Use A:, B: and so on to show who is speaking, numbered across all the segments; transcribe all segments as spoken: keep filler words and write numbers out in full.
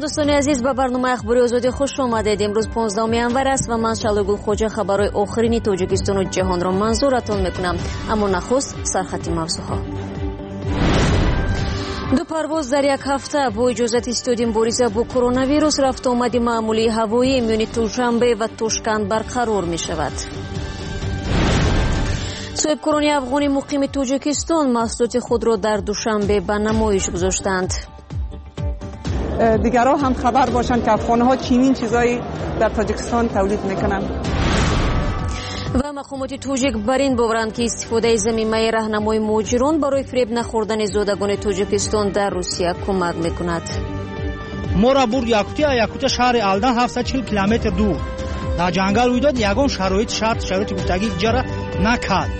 A: دوستان عزیز، به برنامه اخباری آزادی خوش آمدید. امروز پانزدهم انور است و من شالگل خوجا خبرهای آخرین تاجیکستان و جهان را منظورتان میکنم. اما نخست سرخط موضوعها. دو پرواز در یک هفته با اجازت استودیم مبارزه با کرونا ویروس رفت آمد معمولی هوایی میان دوشنبه و توشکند برقرار می شود. صاحب کرانی افغانی مقیم تاجیکستان محصولات خود را در دوشنبه به نمایش گذاشتند.
B: دیگرها هم خبر باشند که افغانها چنین چیزایی در تاجیکستان تولید میکنند.
A: و مقامات تاجیک بر این باورند که استفاده زمینه راهنمای مهاجران برای فریب نخوردن زادگان تاجیکستان در روسیه کمک میکند.
C: ما را برد یاکوتیا یاکوتیا شهر الدن هفتصد و چهل کیلومتر دور در جنگل روی داد. یگان شرایط شرط شرایط گفتگی جرا نکرد.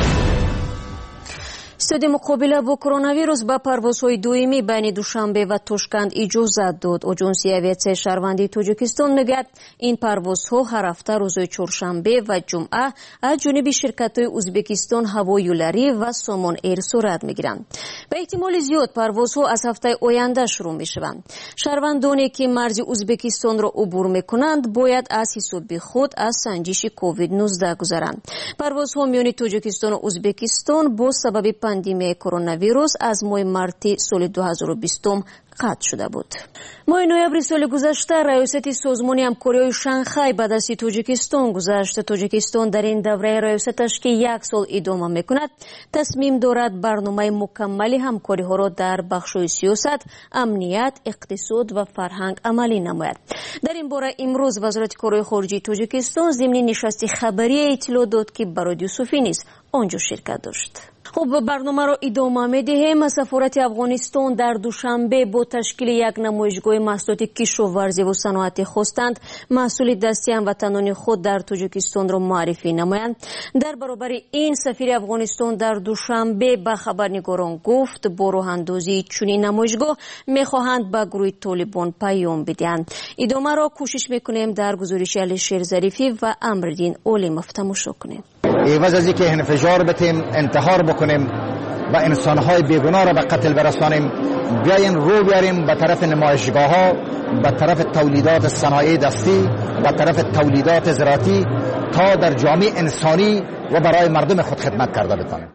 A: استودی مقابله با کرونا ویروس با پروازهای دویمی بین دوشنبه و توشکند اجازت داد. آژانس اویاسیون شهروندی تاجیکستان میگوید این پروازها هر هفته روزهای چهارشنبه و جمعه از جانب شرکت‌های ازبکستان هوایولری و سامان ایر صورت میگیرند. به احتمال زیاد پروازها از هفته آینده شروع میشوند. شهروندانی که مرز ازبکستان را عبور میکنند باید از حساب خود از سنجش کووید نوزده گذرند. پروازها میان تاجیکستان و ازبکستان با سبب پاندمی کرونا ویروس از ماه مارت سال دو هزار و بیست قطع شده بود. ماه نوامبر سال گذشته ریاست سازمان همکاری شانگهای به دست تاجیکستان گذشت. تاجیکستان در این دوره ریاستش که یک سال ادامه میکند تصمیم دارد برنامه مکمل همکاری ها را در بخش‌های سیاست، امنیت، اقتصاد و فرهنگ عملی نماید. در این باره امروز وزارت کارهای خارجه تاجیکستان ضمن نشست خبری اطلاع داد که برای یوسفی نیز آنجا شرکت داشت. خب برنامه را ادامه می‌دهیم. سفارت افغانستان در دوشنبه با تشکیل یک نمایشگاه محصولات کشاورزی و صنعتی خواستند محصول دستی هموطنان خود در تاجیکستان را معرفی نمایند. در برابر این سفیر افغانستان در دوشنبه به خبرنگاران گفت با راه اندازی چنین نمایشگاه می‌خواهند به گروه طالبان پیام بدهند. ادامه را کوشش می‌کنیم در گزارش علی شیر ظریفی و امردین اولیموف تماشا کنیم.
D: عوض از اینکه انفجار بتیم، انتحار بکنیم و انسانهای بیگناه را به قتل برسانیم، بیاین رو بیاریم به طرف نمایشگاه ها، به طرف تولیدات صنایع دستی، به طرف تولیدات زراعتی تا در جامعه انسانی و برای مردم خود خدمت کرده بتانیم.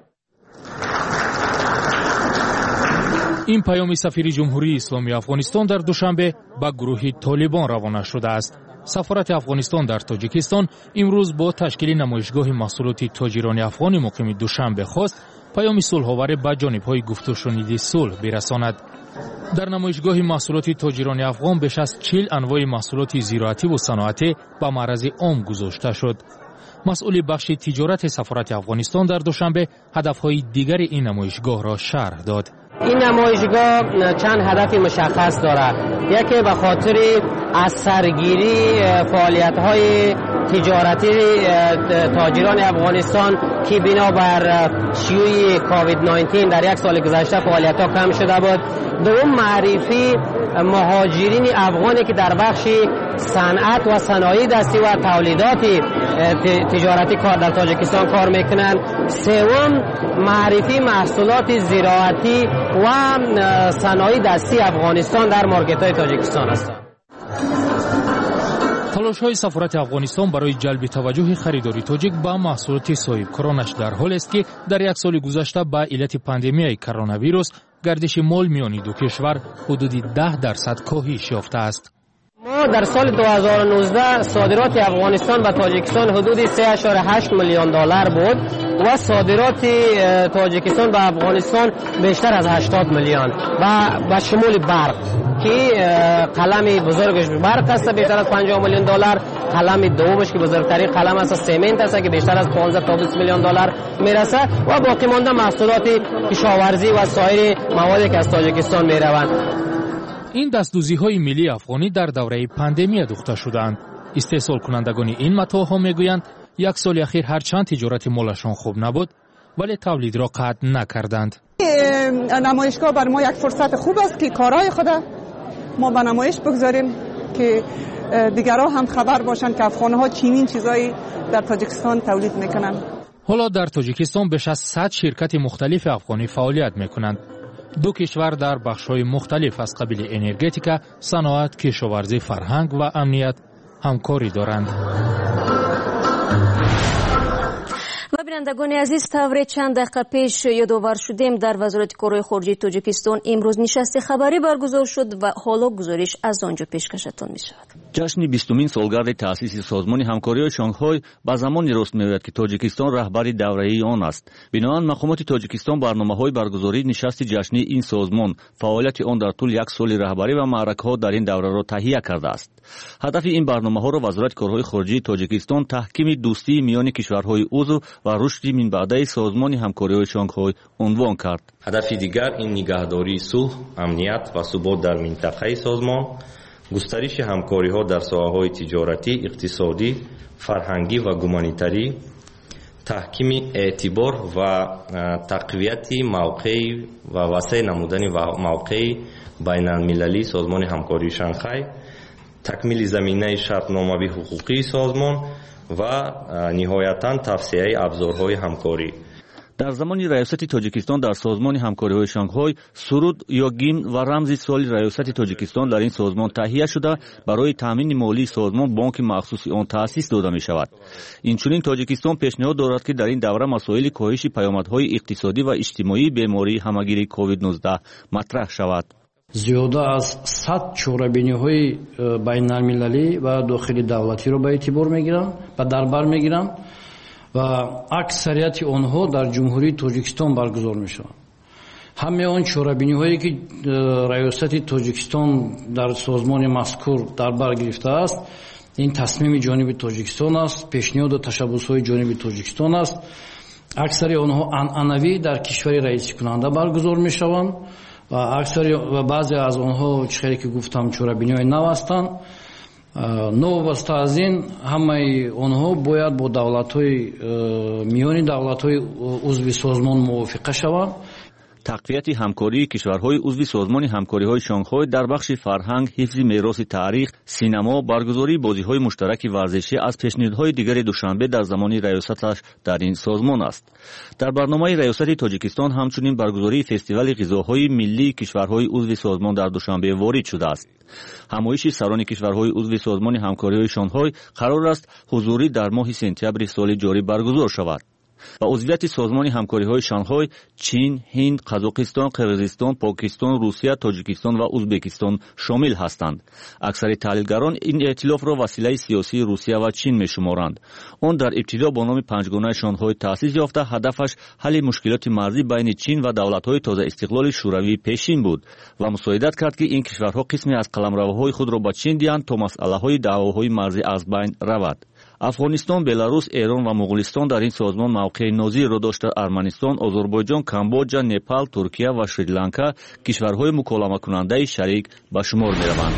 E: این پیام سفیر جمهوری اسلامی افغانستان در دوشنبه به گروه طالبان روانه شده است. سفارت افغانستان در تاجیکستان امروز با تشکیل نمایشگاه محصولات تاجران افغان مقیم دوشنبه خواست پیام صلح‌آور به جانب‌های گفت و شنید صلح برساند. در نمایشگاه محصولات تاجران افغان بیش از چهل انواع محصولات زراعتی و صنعتی به معرض عام گذاشته شد. مسئول بخش تجارت سفارت افغانستان در دوشنبه هدف‌های دیگر این نمایشگاه را شرح داد.
F: این نمایشگاه چند هدف مشخص دارد. یکی به خاطر از سرگیری فعالیت‌های تجارتی تاجران افغانستان که بنابر شیوع کووید نوزده در یک سال گذشته فعالیت‌ها کم شده بود. دوم معرفی مهاجرین افغانی که در بخش صنعت و صنایع دستی و تولیدات تجارتی کار در تاجیکستان کار میکنند. سوم معرفی محصولات زراعتی و صنایع دستی افغانستان در مارکت‌های تاجیکستان است.
E: تلاش‌های سفارت افغانستان برای جلب توجه خریداری تاجیک به محصولات صاحب کرانش در حال است که در یک سال گذشته به علت پاندمی کرونا ویروس گردش مال میان دو کشور حدود ده درصد کاهش یافته است.
F: ما در سال دو هزار و نوزده صادرات افغانستان به تاجیکستان حدود سه اشاره هشت میلیون دلار بود و صادرات تاجیکستان به افغانستان بیشتر از هشتاد میلیون و به شمول برق که قلم بزرگش برق است بیشتر از پنجاه میلیون دلار، قلم دومش که بزرگترین قلم است سمنت است که بیشتر از پانزده تا بیست میلیون دلار میرسه و باقی مانده محصولات کشاورزی و سایر موادی که از تاجیکستان میروند.
E: این دستدوزی‌های ملی افغانی در دوره پاندمی دوخته شدند. استحصال کنندگان این متاعها میگویند یک سال اخیر هرچند تجارت مالشان خوب نبود ولی تولید را قطع نکردند.
B: نمایشگاه بر ما یک فرصت خوب است که کارهای خود ما به نمایش بگذاریم که دیگرها هم خبر باشند که افغانها چنین چیزایی در تاجیکستان تولید میکنند.
E: حالا در تاجیکستان بیش از صد شرکت مختلف افغانی فعالیت میکنند. دو کشور در بخش‌های مختلف از قبیل انرژتیکا، صنعت، کشاورزی، فرهنگ و امنیت همکاری دارند.
A: و بینندگان عزیز، طور چند دقیقه پیش یادآور شدیم در وزارت کارهای خارجه تاجیکستان امروز نشست خبری برگزار شد و حالا گزارش از آنجا پیشکشتان می شود.
G: جشن بیستمین سالگرد تأسیس سازمان همکاری شانگهای به زمانی راست می‌آید که تاجیکستان رهبری دوره‌ای آن است. بنابراین مقامات تاجیکستان برنامه‌های برگزاری نشست جشنی این سازمان، فعالیت آن در طول یک سال رهبری و معرکه‌ها در این دوره را تهیه کرده است. هدف این برنامه‌ها را وزارت کارهای خارجه تاجیکستان تحکیم دوستی میان کشورهای عضو و رشد من بعد سازمان همکاری شانگهای عنوان کرد.
H: هدف دیگر این نگهداری صلح، امنیت و ثبات در منطقه سازمان، گسترش همکاری‌ها در ساحه‌های تجارتی، اقتصادی، فرهنگی و گومانیتری، تحکیم اعتبار و تقویت موقع و وسیع نمودن موقع بین المللی سازمان همکاری شانگهای، تکمیل زمینه شرطنامه حقوقی سازمان و نهایتاً توسعه ابزارهای همکاری.
G: در زمان ریاست تاجیکستان در سازمان همکاری‌های شانگهای، سرود یا گیمن و رمز سال ریاست تاجیکستان در این سازمان تهیه شده برای تامین مالی سازمان بانک مخصوص آن تأسیس داده می شود. اینچنین تاجیکستان پیشنهاد دارد که در این دوره مسائل کاهش پیامدهای اقتصادی و اجتماعی بیماری همگیری کووید نوزده مطرح شود.
I: زیاده از صد چهاربینی‌های بین المللی و داخلی دولتی را به اعتبار می‌گیرند و در بر می‌گیرند و اکثریت آنها در جمهوری تاجیکستان برگزار می‌شوند. همه آن چهاربینی‌هایی که ریاست تاجیکستان در سازمان مذکور در بر گرفته است، این تصمیم جانب تاجیکستان است، پیشنهاد و تشبس‌های جانب تاجیکستان است. اکثر آنها عنعنوی در کشور رئیس کننده برگزار می‌شوند و اکثر و بعضی از آنها چیزی که گفتم چهاربینی‌های نو هستند. نوابسته از این همه آنها باید با دولت‌های میانی دولت‌های عضو سازمان موافقه شوند.
G: تقویت همکاری کشورهای عضو سازمان همکاری‌های شانگهای در بخش فرهنگ، حفظ میراث تاریخ، سینما، برگزاری بازی‌های مشترک ورزشی از پیشنهادهای دیگر دوشنبه در زمان ریاستش در این سازمان است. در برنامه ریاست تاجیکستان همچنین برگزاری فستیوال غذاهای ملی کشورهای عضو سازمان در دوشنبه وارد شده است. همایش سران کشورهای عضو سازمان همکاری‌های شانگهای قرار است حضوری در ماه سپتامبر سال جاری برگزار شود. و عضویت سازمان همکاری‌های شانگهای چین، هند، قزاقستان، قرقیزستان، پاکستان، روسیه، تاجیکستان و ازبکستان شامل هستند. اکثر تحلیلگران این ائتلاف را وسیله سیاسی روسیه و چین می‌شمارند. آن در ابتدا با نام پنجگانه شانگهای تأسیس یافته، هدفش حل مشکلات مرزی بین چین و دولت‌های تازه استقلال شوروی پیشین بود و مساعدت کرد که این کشورها قسمی از قلمروهای خود را به چین دهند تا مسئله‌های دعواهای مرزی از بین رود. افغانستان، بلاروس، ایران و مغولستان در این سازمان موقع نظیر را داشته. ارمنستان، آذربایجان، کامبوجا، نپال، ترکیه و سریلانکا کشورهای مکالمه کننده شریک به شمار می‌روند.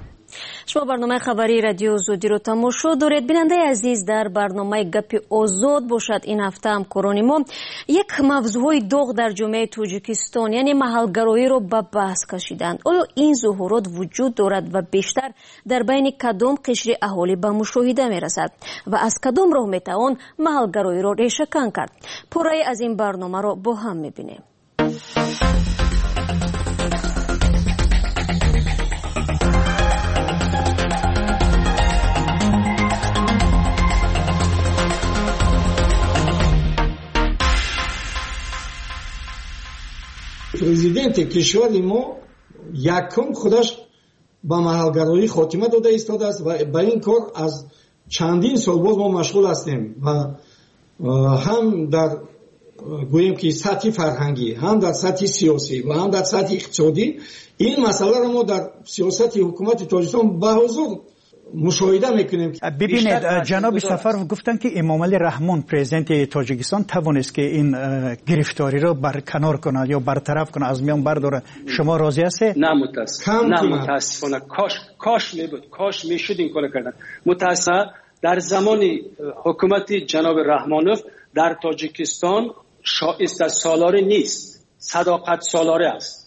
A: شما برنامه خبری رادیو زودی رو تماشا دارید. بیننده عزیز، در برنامه گپ آزاد باشد این هفته همکاران ما یک موضوع داغ در جامعه تاجیکستان یعنی محلگرایی رو به بحث کشیدند. آیا این ظهورات وجود دارد و بیشتر در بین کدام قشر اهالی به مشاهده می رسد و از کدام راه می توان محلگرایی رو ریشه‌کن کرد؟ پوره از این برنامه رو با هم می بینیم.
J: پرزیدنت کشور ما یکم خودش با محلگرایی خاتمه داده ایستاده است و با این کار از چندین سال باز ما مشغول هستیم و هم در گوییم که سطح فرهنگی، هم در سطح سیاسی و هم در سطح اقتصادی این مسئله را ما در سیاست حکومت تاجیکستان به حضور مشاهده میکنیم.
C: ببینید جناب سفر گفتن که امام علی رحمان پرزیدنت تاجیکستان توانست که این گرفتاری رو برکنار کنه یا برطرف کنه، از میان برداره. شما راضی هستید؟
K: نه متاسفانه. نه متاسفانه. کاش کاش میبود، کاش میشد این کارو کردن. متاسفانه در زمان حکومت جناب رحمانوف در تاجیکستان شایسته سالاری نیست، صداقت سالاری است.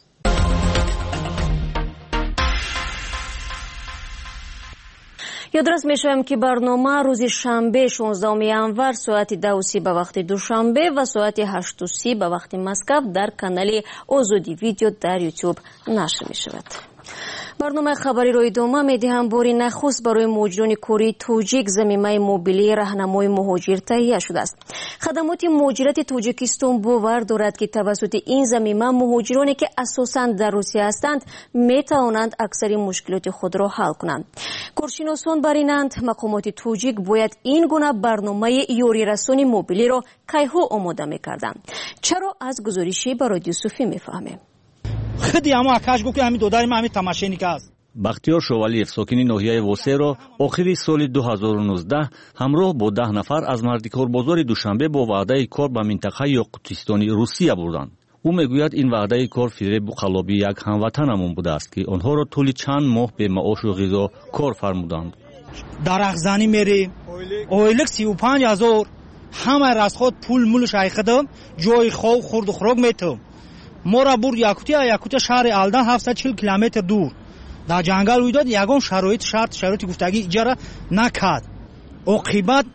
A: یادرس میشویم که برنامه روز شنبه شانزدهم январ ساعت دو و سی به وقت دوشنبه و ساعت هشت و سی به وقت مسکو در کانال آزادی ویدیو در یوتیوب نشر می شود. برنامه خبری رو ادامه میدهم. باری نخست برای مهاجران کره تاجیک ضمیمه موبیلی راهنمای مهاجر تهیه شده است. خدمات مهاجرت تاجیکستان باور دارد که توسط این ضمیمه مهاجرانی که اساساً در روسیه هستند می توانند اکثر مشکلات خود را حل کنند. کارشناسان برینند مقامات تاجیک باید این گونه برنامه یاری رسانی موبیلی را کیها آماده می‌کردند. چرا از گزارشی برای یوسفی می‌فهمیم.
L: خودی اما اکاش گو که همین دودای ما همین تماشینیک است.
G: بختیار شوالیف ساکنی ناحیه واسه را آخری سال دو هزار و نوزده همراه با ده نفر از مردکار بازار دوشنبه با وعده کار به منطقه یاقوتستانی روسیه بردند. او میگوید این وعده کار فریب و خلابی یک هموطنمون بوده است که آنها را طول چند ماه به معاش و غذا کار فرمودند.
L: درخزانی میری اویلک سی و پنج هزار همه از خود پول مول شایخدم جای خواب خورد و خوراک میتم. ما را برد یاکوتیا یاکوتیا شهر الدن هفتصد و چهل کیلومتر دور در جنگل روی داد. یگان شرایط شرط شرایط گفتگی اجاره نکرد. عاقبت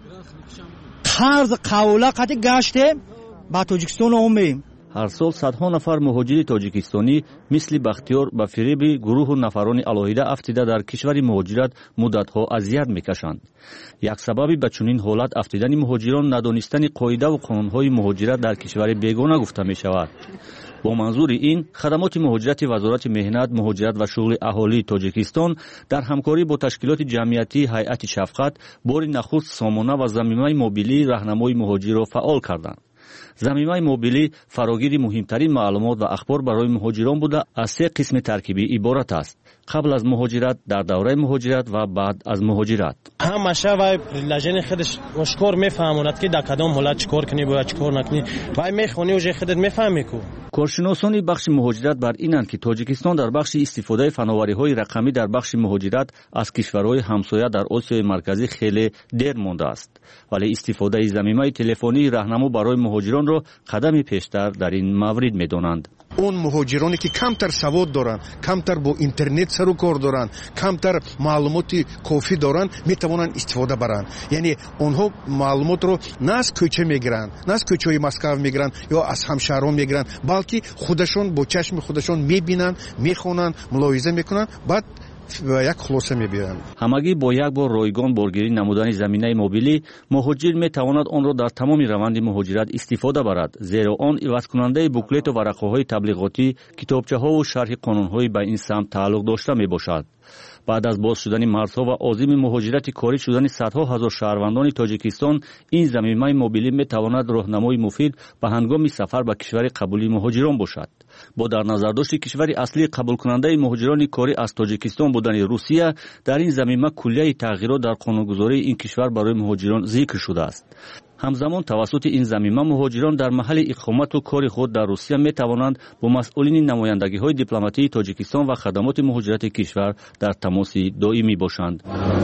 L: قرض قوله قد گشته با تاجیکستان اومیم.
G: هر سال صدها نفر مهاجر تاجیکستانی مثل بختیار به فریب گروه نفران علاهیده افتیده در کشور مهاجرت مدتها اذیت میکشند. یک سببی به چنین حالت افتیدن مهاجران ندانستن قاعده و قانونهای مهاجرت در کشور بیگانه گفته می شود. با منظور این خدمات مهاجرت وزارت مهنت، مهاجرت و شغل اهالی تاجیکستان در همکاری با تشکیلات جمعیتی هیئت شفقت بار نخست سامانه و ضمیمه موبیلی راهنمای مهاجر را فعال کردند. ضمیمه موبیلی فراگیر مهمترین معلومات و اخبار برای مهاجران بوده از سه قسم ترکیبی عبارت است: قبل از مهاجرت، در دوره مهاجرت و بعد از مهاجرت.
M: همشه وای لجن خودش اشکار میفهموند که در کدام حالت چیکار کنی باید چیکار نکنی. وای میخونی و خودت میفهمی کو.
G: کارشناسان بخش مهاجرت بر اینند که تاجیکستان در بخش استفاده فناوری‌های رقمی در بخش مهاجرت از کشورهای همسایه در آسیای مرکزی خیلی دیر مانده است، ولی استفاده ضمیمه تلفنی راهنما برای مهاجران را قدمی پیشتر در این مورد می‌دانند.
N: اون مهاجرانی که کمتر سواد دارن، کمتر با اینترنت سر و کار دارن، کمتر معلومات کافی دارن میتوانند استفاده برن. یعنی اونها معلومات رو نه از کوچه میگیرن، نه از کوچه‌های مسکو میگیرن یا از همشهران میگیرن، بلکه خودشون با چشم خودشون میبینن، میخونن، ملاحظه میکنن، بعد و یک خلاصه میبینن.
G: همگی با یک بار رایگان بارگیری نمودن زمینه موبیلی مهاجر میتواند آن را در تمام روند مهاجرت استفاده برد، زیرا آن عوض کننده بوکلت و ورقه‌های تبلیغاتی، کتابچه‌ها و شرح قانون‌های به این سمت تعلق داشته میباشد. بعد از باز شدن مرزها و عازم مهاجرت کاری شدن صدها هزار شهروندان تاجیکستان، این ضمیمه موبیلی میتواند راهنمای مفید به هنگام سفر به کشور قبولی مهاجران باشد. با در نظر داشت کشور اصلی قبول کننده مهاجران کاری از تاجیکستان بودن روسیه، در این ضمیمه کلیه تغییرات در قانونگذاری این کشور برای مهاجران ذکر شده است. همزمان توسط این ضمیمه مهاجران در محل اقامت و کار خود در روسیه می توانند با مسئولین نمایندگی های دیپلماتی تاجیکستان و خدمات مهاجرت کشور در تماس دائمی باشند.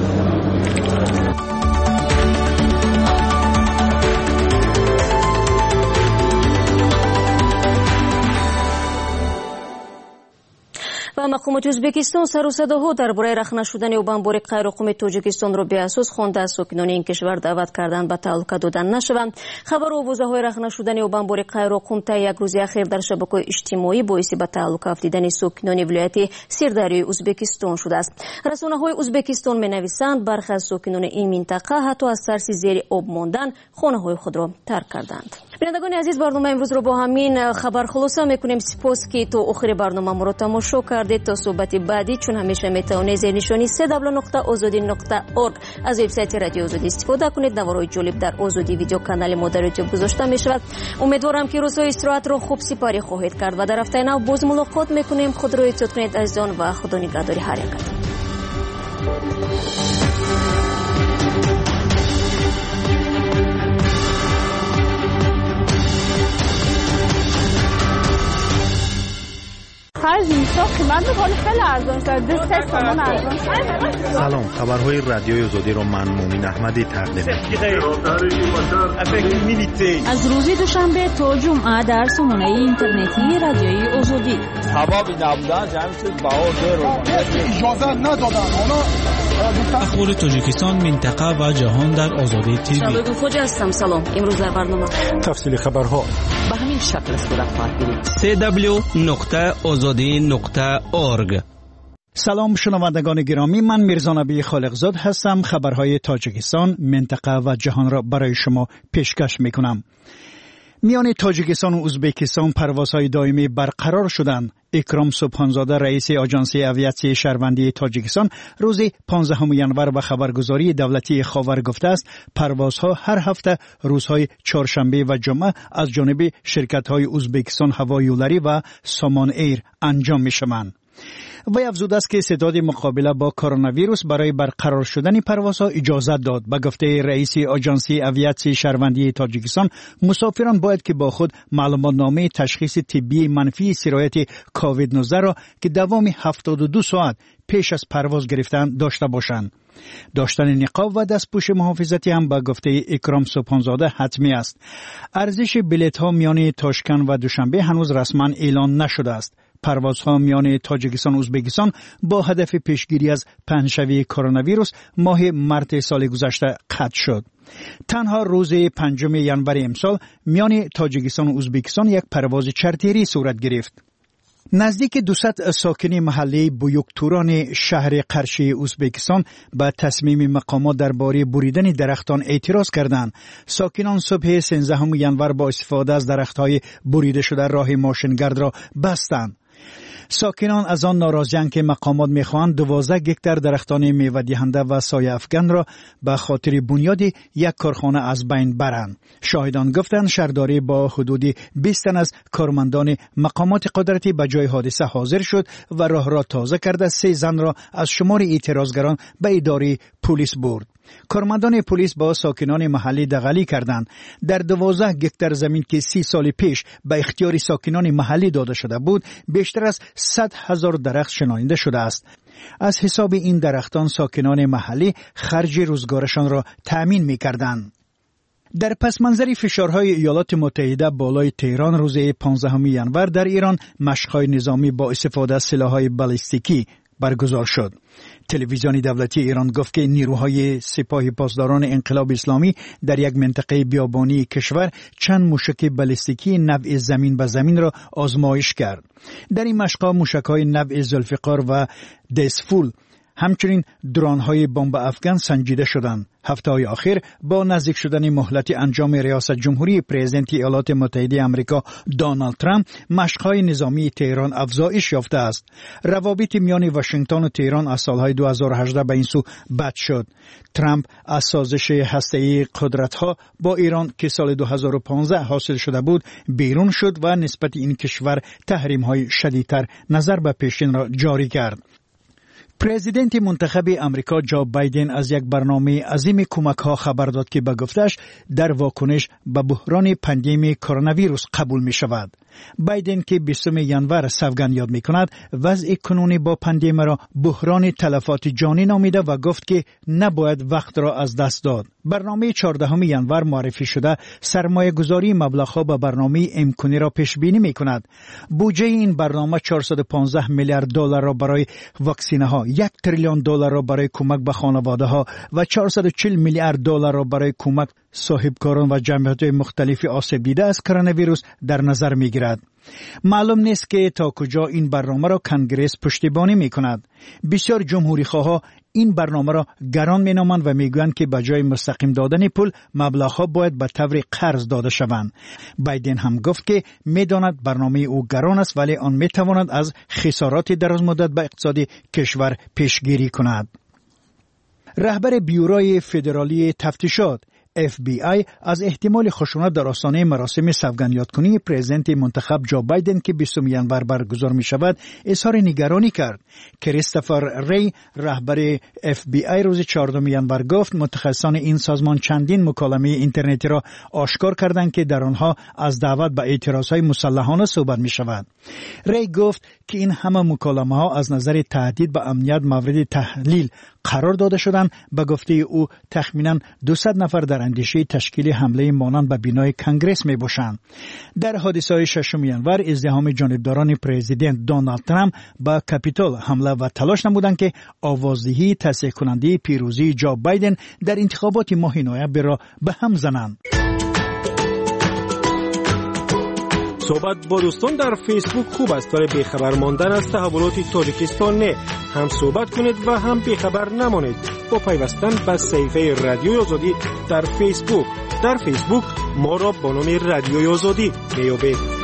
A: و مقامات ازبکستان سر و صداها درباره رخنه شدن و بمبار قیرقوم تاجیکستان را به اساس خوانده از ساکنان این کشور دعوت کردند به تعلق دادن نشوند. خبر و آوازه‌های رخنه شدن و بمبار قیرقوم تا یک روز اخیر در شبکه‌های اجتماعی باعث به تعلق افتیدن ساکنان ولایت سیردریای ازبکستان شده است. رسانه‌های ازبکستان می‌نویسند برخی از ساکنان این منطقه حتی از ترس زیر آب ماندن خانه‌های خود را ترک کردند. بینندگان عزیز، برنامه امروز رو با همین خبر خلاصه میکنیم. سپاس که تا آخر برنامه ما رو تماشا کردید. تا صحبت بعدی چون همیشه میتونید زیر نشانی سه دبل نقطه آزادی نقطه اورگ از وبسایت رادیو آزادی استفاده کنید. نوارهای جالب در آزادی ویدیو کانال ما در یوتیوب گذاشته می شود. امیدوارم که روزهای استراحت رو خوب سپاری خواهید کرد و در هفته نو باز ملاقات میکنیم. خود رو احتیاط کنید عزیزان و خدا نگهداری هر یک.
O: خرج میشه قیمت ولی خیلی ارزان شد. دو سه تومن ارزان شد.
P: سلام، خبرهای رادیوی آزادی رو من مومن احمدی تقدیم می‌کنم.
Q: از روز دوشنبه تا جمعه در سامانه اینترنتی رادیوی آزادی.
R: سبب نبودن جمع شد بهار رو اجازه ندادن. حالا اخبار تاجیکستان، منطقه و جهان در آزادی تیوی.
A: شباب خوش هستم. سلام. امروز در برنامه
C: تفصیل خبرها
S: به همین شکل صورت خواهد گرفت. دبلیو دبلیو دبلیو نقطه آزادی نقطه اورگ.
C: سلام شنوندگان گرامی، من میرزا نبی خالقزاد هستم. خبرهای تاجیکستان، منطقه و جهان را برای شما پیشکش میکنم. میان تاجیکستان و ازبکستان پروازهای دائمی برقرار شدند. اکرام سبحانزاده رئیس آژانس اویاسیون شهروندی تاجیکستان روز پانزدهم ژانویه به خبرگزاری دولتی خاور گفته است پروازها هر هفته روزهای چهارشنبه و جمعه از جانب شرکت‌های ازبکستان هوایولری و سامان ایر انجام می‌شوند. وی افزوده است که استعداد مقابله با کرونا ویروس برای برقرار شدن پروازها اجازه داد. به گفته رئیس آژانس اویاسیون شهروندی تاجیکستان، مسافران باید که با خود معلومات نامه تشخیص طبی منفی سرایت کووید نوزده را که دوام هفتاد و دو ساعت پیش از پرواز گرفتن داشته باشند. داشتن نقاب و دستپوش محافظتی هم به گفته اکرام سبحانزاده حتمی است. ارزش بلیط ها میان تاشکند و دوشنبه هنوز رسما اعلان نشده است. پروازها میان تاجیکستان و ازبکستان با هدف پیشگیری از پهنشوی کرونا ویروس ماه مارس سال گذشته قطع شد. تنها روز پنجم ژانویه امسال میان تاجیکستان و ازبکستان یک پرواز چارتری صورت گرفت. نزدیک دویست ساکن محله بویوکتوران شهر قرشی ازبکستان به تصمیم مقامات درباره بریدن درختان اعتراض کردند. ساکنان صبح سیزدهم ژانویه با استفاده از درختهای بریده شده راه ماشینگرد را بستند. ساکنان از آن ناراضی‌اند که مقامات می‌خواهند دوازده گکتار درختان میوه دهنده و سایه افکن را به خاطر بنیاد یک کارخانه از بین برند. شاهدان گفتند شهرداری با حدود بیست تن از کارمندان مقامات قدرتی به جای حادثه حاضر شد و راه را تازه کرده سه زن را از شمار اعتراضگران به اداره پلیس برد. کارمندان پلیس با ساکنان محلی دغلی کردند. در دوازده گکتار زمین که سی سال پیش به اختیار ساکنان محلی داده شده بود، بیشتر از صد هزار درخت شنانده شده است. از حساب این درختان ساکنان محلی خرج روزگارشان را تأمین می کردند. در پس منظر فشارهای ایالات متحده بالای تهران روز پانزدهم ژانویه در ایران مشق‌های نظامی با استفاده از سلاح‌های بالستیکی برگزار شد. تلویزیون دولتی ایران گفت که نیروهای سپاه پاسداران انقلاب اسلامی در یک منطقه بیابانی کشور چند موشک بالستیکی نوع زمین به زمین را آزمایش کرد. در این مشق‌ها موشک‌های نوع ذوالفقار و دسفول همچنین درون‌های بمب افغان سنجیده شدند. هفته‌های اخیر با نزدیک شدن مهلت انجام ریاست جمهوری پرزیدنت ایالات متحده آمریکا دونالد ترامپ، مشق‌های نظامی تهران افزایش یافته است. روابط میان واشنگتن و تهران از سالهای دو هزار و هجده به این سو بد شد. ترامپ از سازش هسته‌ای قدرت‌ها با ایران که سال دو هزار و پانزده حاصل شده بود بیرون شد و نسبت این کشور تحریم‌های شدیدتر نظر به پیشین را جاری کرد. پرزیدنت منتخب امریکا جو بایدن از یک برنامه عظیم کمک‌ها خبر داد که به گفتش در واکنش به بحران پاندمی کرونا ویروس قبول می شود. بایدن که بیستم ژانویه سوگند یاد می کند وضع کنونی با پاندمی را بحران تلفات جانی نامیده و گفت که نباید وقت را از دست داد. برنامه چهاردهم ژانویه معرفی شده سرمایه گذاری مبلغ‌ها به برنامه امکانی را پیش بینی می کند. بودجه این برنامه چهارصد و پانزده میلیارد دلار را برای واکسینه ها، یک تریلیون دلار را برای کمک به خانواده ها و چهارصد و چهل میلیارد دلار را برای کمک صاحبکاران و جمعیت‌های مختلف آسیب دیده از کرونا ویروس در نظر می گیرد. معلوم نیست که تا کجا این برنامه را کنگرس پشتیبانی می کند. بسیار جمهوری خواها این برنامه را گران می نامند و می گویند که بجای مستقیم دادن پول مبلغ‌ها باید به طور قرض داده شوند. بایدن هم گفت که می داند برنامه او گران است ولی آن می تواند از خسارات دراز مدت به اقتصاد کشور پیشگیری کند. رهبر بیوروی فدرالی تفتیشات اف بی آی از احتمال خشونت در آستانه مراسم سوگند یادکنی پرزیدنت منتخب جو بایدن که بیستم ژانویه برگزار می شود اظهار نگرانی کرد. کریستوفر ری رهبر اف بی آی روز چهاردهم ژانویه گفت متخصصان این سازمان چندین مکالمه اینترنتی را آشکار کردند که در آنها از دعوت به اعتراضهای مسلحانه صحبت می شود. ری گفت که این همه مکالمه ها از نظر تهدید به امنیت مورد تحلیل قرار داده شدند. به گفته او تخمینا دویست نفر در اندیشه تشکیل حمله مانند به بینای کنگرس می باشند. در حادثه ششم ژانویه ازدحام جانبداران پرزیدنت دونالد ترامپ به کاپیتول حمله و تلاش نمودند که آوازدهی تصحیح کننده پیروزی جو بایدن در انتخابات ماه نوامبر را به هم زنند.
T: صحبت با دوستان در فیسبوک خوب است ولی بیخبر ماندن از تحولات تاجیکستان نه. هم صحبت کنید و هم بیخبر نمانید با پیوستن به صفحه رادیوی آزادی در فیسبوک. در فیسبوک ما را با نام رادیوی آزادی میابید.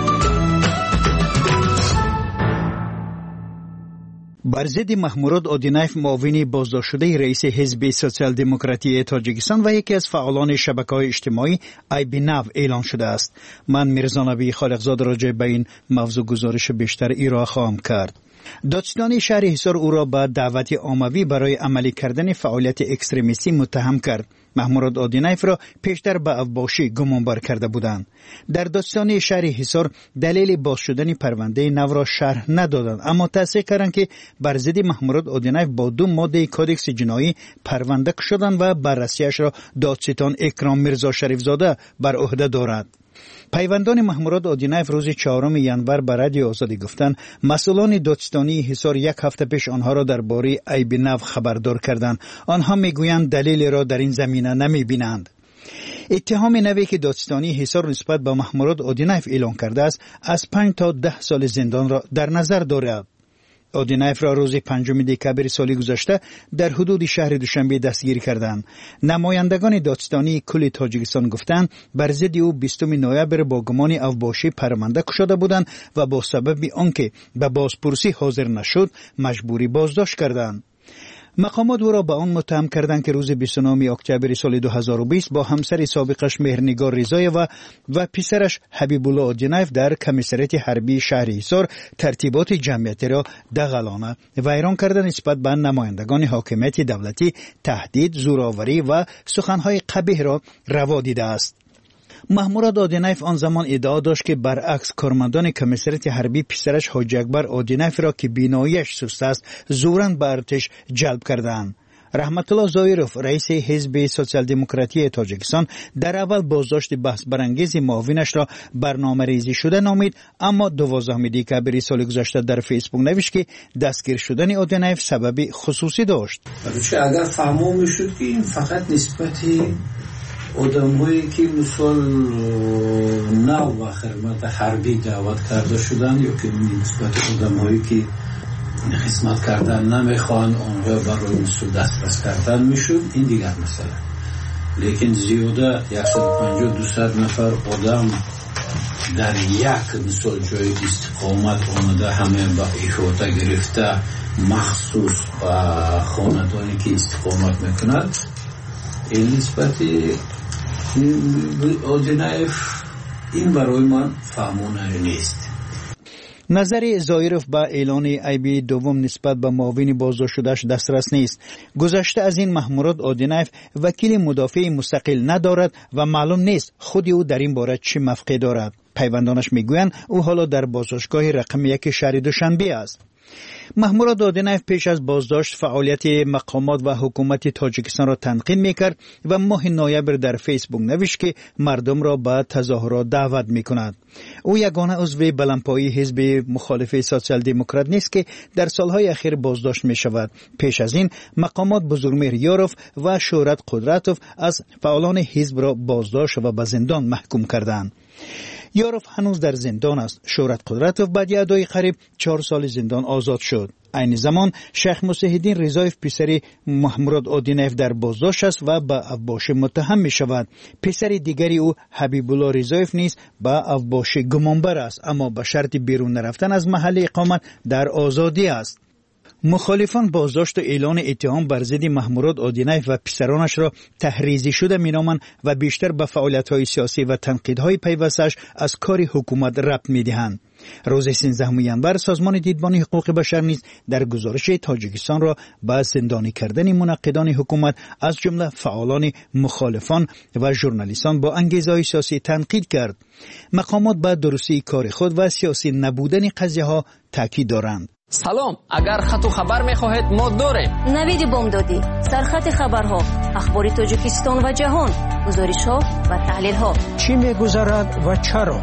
C: بر ضد محمود آدینایف معاون بازداشت شده رئیس حزب سوسیال دموکراتی تاجیکستان و یکی از فعالان شبکه‌های اجتماعی آیبیناو اعلان شده است. من میرزا نبی خالقزاد راجع به این موضوع گزارش بیشتر ارائه خواهم کرد. دادستان شهر حصار او را به دعوت عمومی برای عملی کردن فعالیت اکستریمیستی متهم کرد. محمود آدینایف را پیشتر به افباشی گمانبر کرده بودند. در دادستان شهر حصار دلیل باز شدن پرونده نو را شرح ندادند، اما تصدیق کردند که بر ضد محمود آدینایف با دو ماده کدکس جنایی پرونده شدند و بررسیش را دادستان اکرام میرزا شریف زاده بر عهده دارد. پیوندان محمود آدینایف روز چهارم ژانویه به رادیو آزادی گفتند مسئولان دادستانی حصار یک هفته پیش آنها را درباره آیبیناو خبردار کردند. آنها میگویند دلیلی را در این زمینه نمیبینند. اتهام نوی که دادستانی حصار نسبت به محمود آدینایف اعلان کرده است از پنج تا ده سال زندان را در نظر دارد. آدینایف را روز پنجم دکامبر سال گذشته در حدود شهر دوشنبه دستگیر کردند. نمایندگان دادستانی کل تاجیکستان گفتند بر ضد او بیستم نوامبر با گمان افباشی پرونده شده بودند و با سبب آنکه به بازپرسی حاضر نشد مجبوری بازداشت کردند. مقامات او را به آن متهم کردند که روز بیست و نهم اکتبر سال دو هزار و بیست با همسر سابقش مهرنگار رضایeva و پسرش حبیب الله آدینایف در کمیسریت حربی شهر حصار ترتیبات جمعیتی را دغلانه ویران کردند. نسبت به نمایندگان حاکمیت دولتی تهدید، زورآوری و سخنهای قبیح را روا دیده است. محمود آدینایف آن زمان ادعا داشت که برعکس کارمندان کمیسریت حربی پسرش حاجی اکبر آدینایف را که بیناییش سست است زوراً به ارتش جلب کردند. رحمت الله زایروف رئیس حزب سوسیال دموکراتی تاجیکستان در اول بازداشت بحث برانگیز معاونش را برنامه‌ریزی شده نامید، اما دوازدهم دکامبر سال گذشته در فیسبوک نوشت که دستگیر شدن آدینایف سبب خصوصی داشت.
U: اگر فهمو میشد که این فقط نسبتی آدم‌هایی که مثال نو و خدمت حربی دعوت کرده شدن یا که نسبت آدم‌هایی که خدمت کردن نمیخوان اونها برای مثل دسترس کردن میشد، این دیگر مسئله. لیکن زیاده صد و پنجاه دویست نفر آدم در یک مثال جای استقامت آمده همه با احاطه گرفته مخصوص و خاندانی که استقامت میکند، این نسبتی آدینایف این برای من فهمانه نیست.
C: نظر زایروف با اعلان ایبی دوم نسبت به معاون بازداشت شدهش دسترس نیست. گذشته از این محمود آدینایف وکیل مدافع مستقل ندارد و معلوم نیست خود او در این باره چه موقعی دارد. پیوندانش میگویند او حالا در بازداشتگاه رقم یک شهر دوشنبه است. محمود آدینایف پیش از بازداشت فعالیت مقامات و حکومت تاجیکستان را تنقید میکرد و ماه نوامبر در فیسبوک نوشت که مردم را به تظاهرات دعوت میکند. او یگانه عضو بلندپایه حزب مخالف سوسیال دموکرات نیست که در سالهای اخیر بازداشت میشود. پیش از این مقامات بزرگمهر یاروف و شهرت قدرتوف از فعالان حزب را بازداشت و به زندان محکوم کردند. یاروف هنوز در زندان است. شهرت قدرتوف بعد از ادای قریب چهار سال زندان آزاد شد. این زمان شیخ مسیحالدین رضایف پسر محمود آدینایف در بازداشت است و به افباشی متهم می شود. پسر دیگری او حبیب الله رضایف نیز به افباشی گمانبر است، اما به شرط بیرون نرفتن از محل اقامت در آزادی است. مخالفان بازداشت و اعلان اتهام بر ضد محمود آدینایف و پسرانش را تحریزی شده مینامند و بیشتر به فعالیت‌های سیاسی و تنقیدهای پیوستش از کار حکومت ربط می‌دهند. روز سیزدهم ژانویه سازمان دیدبان حقوق بشر نیز در گزارش تاجیکستان را به زندانی کردن منقدان حکومت از جمله فعالان مخالفان و ژورنالیستان با انگیزه‌های سیاسی تنقید کرد. مقامات به درستی کار خود و سیاسی نبودن قضیه‌ها تاکید دارند.
D: سلام، اگر خط و خبر میخواهید ما داریم.
A: نوید بامدادی، سرخط خبرها، اخبار تاجیکستان و جهان، گزارش‌ها و تحلیل‌ها.
V: چی می‌گذرد و چرا؟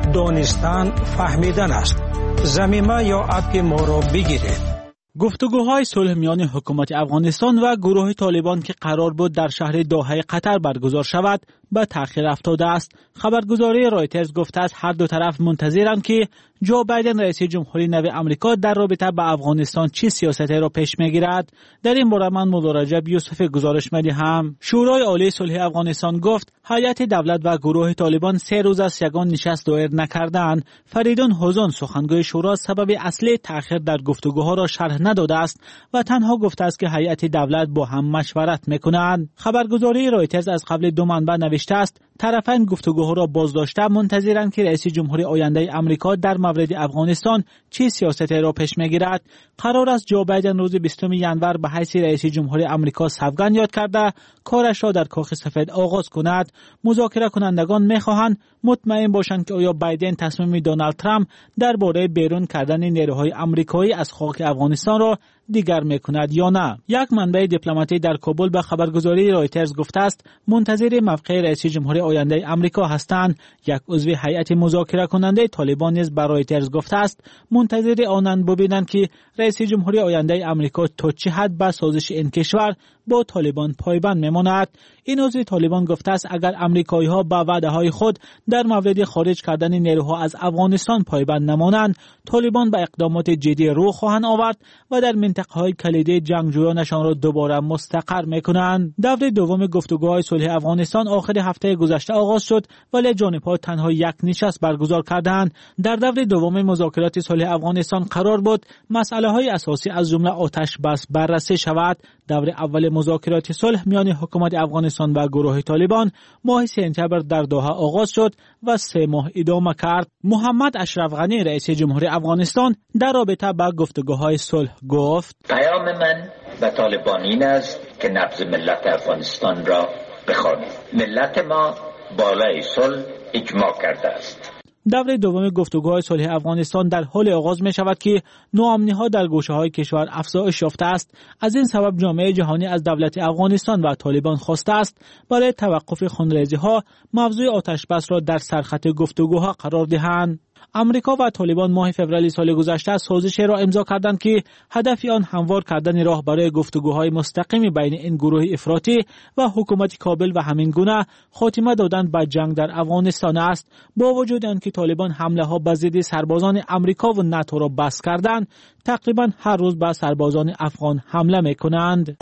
V: دانستن فهمیدن است. ضمیمه یا اپ ما را بگیرید.
R: گفتگوهای صلح میان حکومت افغانستان و گروه طالبان که قرار بود در شهر دوحه قطر برگزار شود به تأخیر افتاده است. خبرگزاری رایترز گفته است هر دو طرف منتظرند که جو بایدن رئیس جمهوری نو آمریکا در رابطه با افغانستان چه سیاستی را پیش میگیرد. در این باره من مدرجب یوسف گزارش میدهم. شورای عالی صلح افغانستان گفت هیئت دولت و گروه طالبان سه روز از یگان نشست دایر نکردند. فریدون حزون سخنگوی شورا سبب اصلی تأخیر در گفتگوها را شرح نداده است و تنها گفته است که هیئت دولت با هم مشورت میکنند. خبرگزاری رایترز از قبل دو منبع نوشته است طرفین گفتگوها را بازداشته منتظرند که رئیس جمهوری آینده آمریکا در مورد افغانستان چه سیاستی را پیش میگیرد. قرار است جو بایدن روز بیستم ژانویه به حیث رئیس جمهوری آمریکا سوگند یاد کرده کارش را در کاخ سفید آغاز کند. مذاکره کنندگان میخواهند مطمئن باشند که آیا بایدن تصمیم دونالد ترامپ درباره بیرون کردن نیروهای آمریکایی از خاک افغانستان را دیگر میکند یا نه. یک منبع دیپلماتی در کابل به خبرگزاری رایترز گفته است منتظر موقع رئیس جمهوری آینده آمریکا هستند. یک عضو هیئت مذاکره کننده طالبان نیز به رایترز گفته است منتظر آنند ببینند که رئیس جمهوری آینده آمریکا تا چه حد به سازش این کشور با طالبان پایبند میماند. این عضو طالبان گفته است اگر آمریکایی ها به وعده های خود در مورد خارج کردن نیروها از افغانستان پایبند نمانند طالبان به اقدامات جدی رو خواهند آورد و در منطقه های کلیدی جنگجویانشان را دوباره مستقر میکنند. دور دوم گفتگوهای صلح افغانستان آخر هفته گذشته آغاز شد ولی جانبها تنها یک نشست برگزار کردند. در دور دوم مذاکرات صلح افغانستان قرار بود مسئله های اساسی از جمله آتش بس بررسی شود. دور اول مذاکرات صلح میان حکومت افغانستان و گروه طالبان ماه سپتامبر در دوحه آغاز شد و سه ماه ادامه کرد. محمد اشرف غنی رئیس جمهوری افغانستان در رابطه با گفتگوهای صلح گفت
W: پیام من به طالبان این است که نبض ملت افغانستان را بخوانید. ملت ما بالای صلح اجماع کرده است.
R: دور دوم گفتگوهای صلح افغانستان در حال آغاز می شود که ناامنی ها در گوشه های کشور افزایش یافته است. از این سبب جامعه جهانی از دولت افغانستان و طالبان خواسته است برای توقف خونریزی ها موضوع آتش بس را در سرخط گفتگوها قرار دهند. امریکا و طالبان ماه فوریه سال گذشته سازشی را امضا کردند که هدف آن هموار کردن راه برای گفتگوهای مستقیم بین این گروه افراطی و حکومت کابل و همین گونه خاتمه دادن به جنگ در افغانستان است. با وجود آنکه طالبان حمله ها به ضد سربازان امریکا و ناتو را بس کردند، تقریبا هر روز به سربازان افغان حمله میکنند.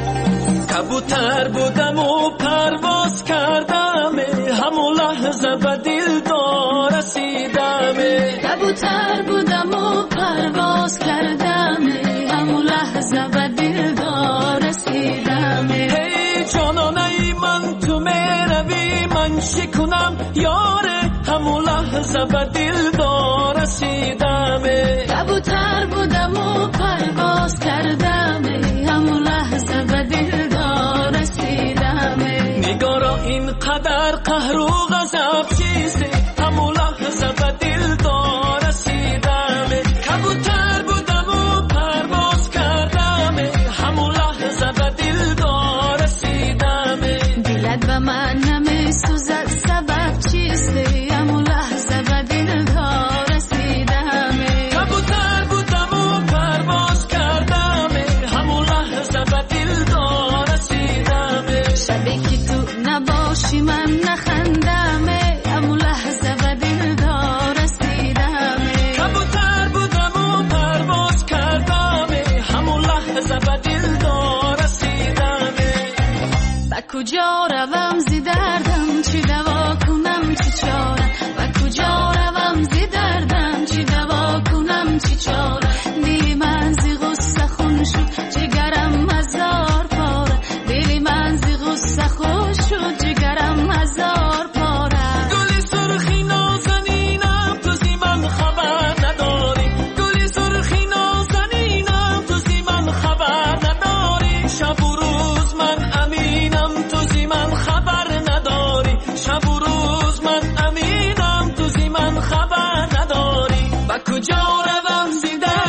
X: کبوتر بودم و پرواز کردم، همون لحظه به دلدار رسیدم.
Y: کبوتر بودم و پرواز کردم، همون لحظه به دلدار رسیدم.
X: هی جانان ای من تو میروی من شکنم یاره، همون لحظه به دلدار رسیدم.
Y: کبوتر بودم و پرواز کردم، همون لحظه به دلدار رسیدم.
X: نگارا اینقدر قهر و غضب چیزی، همون لحظه به دلدار رسیدم. کبوتر بودم و پرواز کردم، همون لحظه به دلدار رسیدم.
Y: دلت به من نمیسوزد سبب چیستی، همون لحظه به دلدار رسیدم.
X: کبوتر بودم و پرواز کردم، همون لحظه به دلدار رسیدم.
Y: شبی که تو نباشی من نخندم، همون لحظه به دلدار رسیدم.
X: کبوتر بودم و پرواز کردم، همون لحظه به دلدار رسیدم.
Y: با کجا روم زی دردم، چی دوا کنم چی چاره. با کجا روم زی دردم، چی دوا کنم چی چاره. دلی من زی غصه خون شد، جگرم هزار پاره. دلی من زی غصه خون شد، جگرم هزار پاره.
X: گلی سرخی نازنینم تو زی من خبر نداری. گلی سرخی نازنینم تو زی من خبر نداری. شب و روز من امینم تو زی من خبر نداری. شب و روز من امینم تو زی من خبر نداری. با کجا روم زی دردم،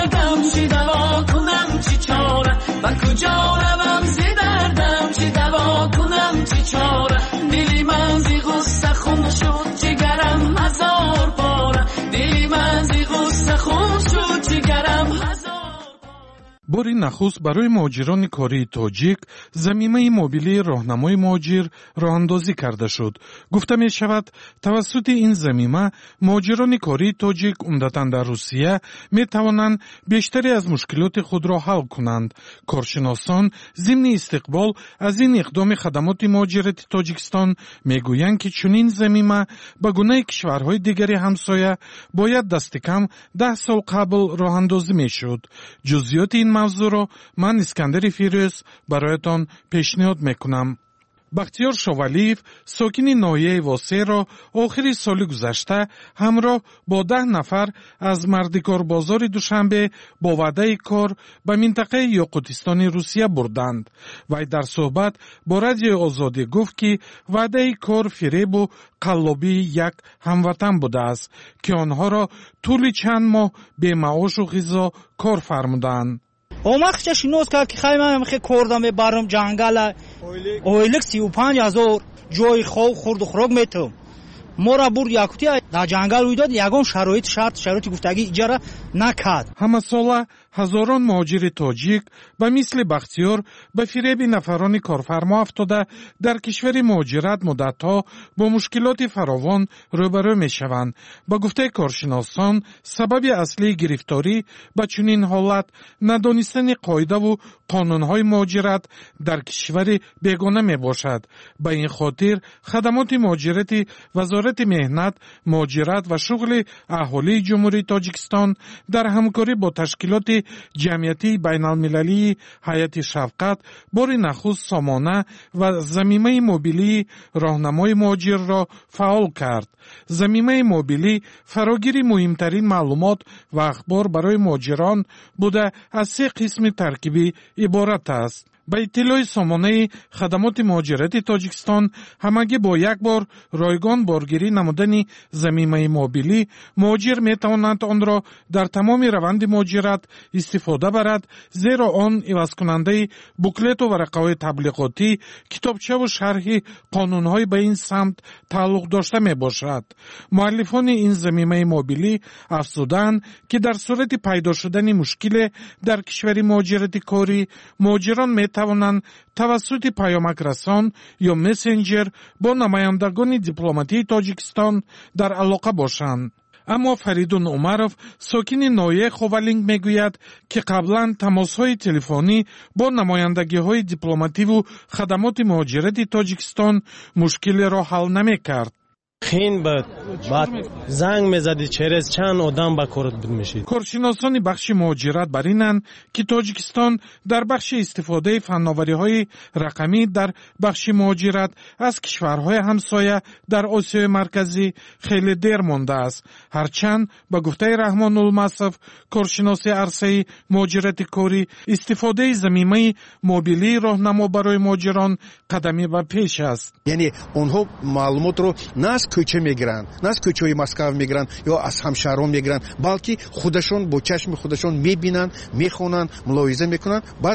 B: باری نخست برای مهاجران کاری تاجیک ضمیمه موبیلی راهنمای مهاجر راه اندازی کرده شد. گفته می شود توسط این ضمیمه مهاجران کاری تاجیک عمدتاً در روسیه می توانند بیشتری از مشکلات خود را حل کنند. کارشناسان ضمن استقبال از این اقدام خدمات مهاجرت تاجیکستان می گویند که چنین ضمیمه به گونه کشورهای دیگری همسایه باید دست کم ده سال قبل راه اندازی می شد. جزئیات این موضوع را من اسکندر فیروز برایتان پیشنهاد میکنم. بختیار شوالیف ساکن ناحیه واسه را آخر سال گذشته همراه با ده نفر از مردکار بازار دوشنبه با وعده کار به منطقه یاقوتستان روسیه بردند. وی در صحبت با رادیو آزادی گفت که وعده کار فریب و قلابی یک هموطن بوده است که آنها را طول چند ماه به معاش و غذا کار فرمودند.
L: اومخش شنوز کرد که خیلی من خیلی کردم برم جنگل اویلک سی و پنج هزار جای خواب خورد و خورگ میتم ما را بور یاکوتی در جنگل ویداد یگان شرایط شرط شرایط گفتگی اجاره نکرد.
B: همه ساله هزاران مهاجر تاجیک به مثل بختیار به فریب نفران کارفرما افتاده در کشور مهاجرت مدتها با مشکلات فراوان روبرو می شوند. با گفته کارشناسان سبب اصلی گرفتاری به چنین حالت ندانستن قاعده و قانونهای مهاجرت در کشور بیگانه می باشد. به این خاطر خدمات مهاجرت وزارت مهنت، مهاجرت و شغل اهالی جمهوری تاجیکستان در همکاری با تشکیلات جمعیتی بین المللی هیئت شفقت بار نخست سامانه و ضمیمه موبیلی راهنمای مهاجر را فعال کرد. ضمیمه موبیلی فراگیر مهمترین معلومات و اخبار برای مهاجران بوده از سه قسم ترکیبی عبارت است. به اطلاع سامانه خدمات مهاجرت تاجیکستان همگی با یک بار رایگان بارگیری نمودن ضمیمه موبیلی مهاجر می تواند آن را در تمام روند مهاجرت استفاده برد، زیرا آن عوض کننده بوکلت و ورقه‌های تبلیغاتی، کتابچه و شرح قانون‌های به این سمت تعلق داشته می باشد. مؤلفان این ضمیمه موبیلی افزودند که در صورت پیدا شدن مشکل در کشور مهاجرت کاری مهاجران می توانند توسط پیامک رسان یا مسنجر با نمایندگان دیپلماتی تاجیکستان در علاقه باشند. اما فریدون عمرов ساکن ناحیه خوالینگ میگوید که قبلا تماس‌های تلفنی با نمایندگی‌های دیپلماتی و خدمات مهاجرت تاجیکستان مشکل را حل نمی‌کرد.
M: خین بعد بعد زنگ میزدی چرز چند آدم با کارت بود میشید.
B: کارشناسان بخش مهاجرت برینند که تاجیکستان در بخش استفاده فناوری‌های رقمی در بخش مهاجرت از کشورهای همسایه در آسیای مرکزی خیلی دیر مانده است. هرچند با گفته رحمان المصف کارشناس عرصه مهاجرت کاری استفاده ضمیمه موبیلی راهنما برای مهاجران قدمی به پیش است.
N: یعنی اونها معلومات رو نه کوچه میگیرن، نه از کوچه‌های مسکو میگیرن یا از همشهران میگیرن، بلکه خودشون با چشم خودشون میبینن، میخونن، ملاحظه میکنن، بعد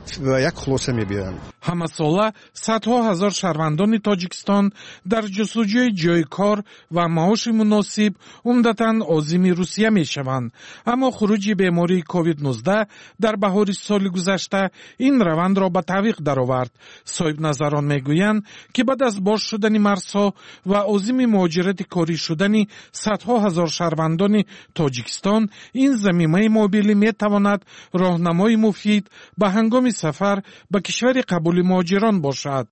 N: یک خلاصه میبینن.
B: همه ساله صدها هزار شهروندان تاجیکستان در جستجوی جای کار و معاش مناسب عمدتاً عازم روسیه میشوند. اما خروج بیماری کووید نوزده در بهار سال گذشته این روند را به تعویق درآورد. صاحب نظران میگویند که بعد از باز شدن مرزها و عازم مهاجرت کاری شدن صدها هزار شهروندان تاجیکستان این ضمیمه موبیلی میتواند راهنمای مفید به هنگام سفر به کشور قبول مهاجران باشد.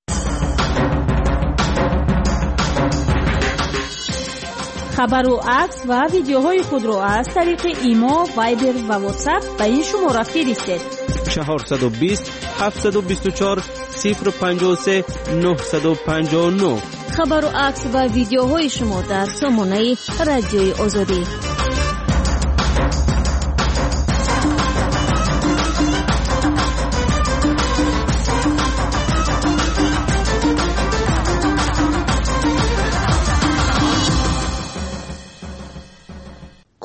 Q: خبر و عکس و ویدیوهای خود را از طریق ایما، وایبر و واتساپ به این شماره فرستید.
S: چهارصد و بیست هفتصد و بیست و چهار صفر پنجاه و سه نهصد و پنجاه و نه.
A: خبر و عکس و ویدیوهای شما در سامانه رادیوی آزادی.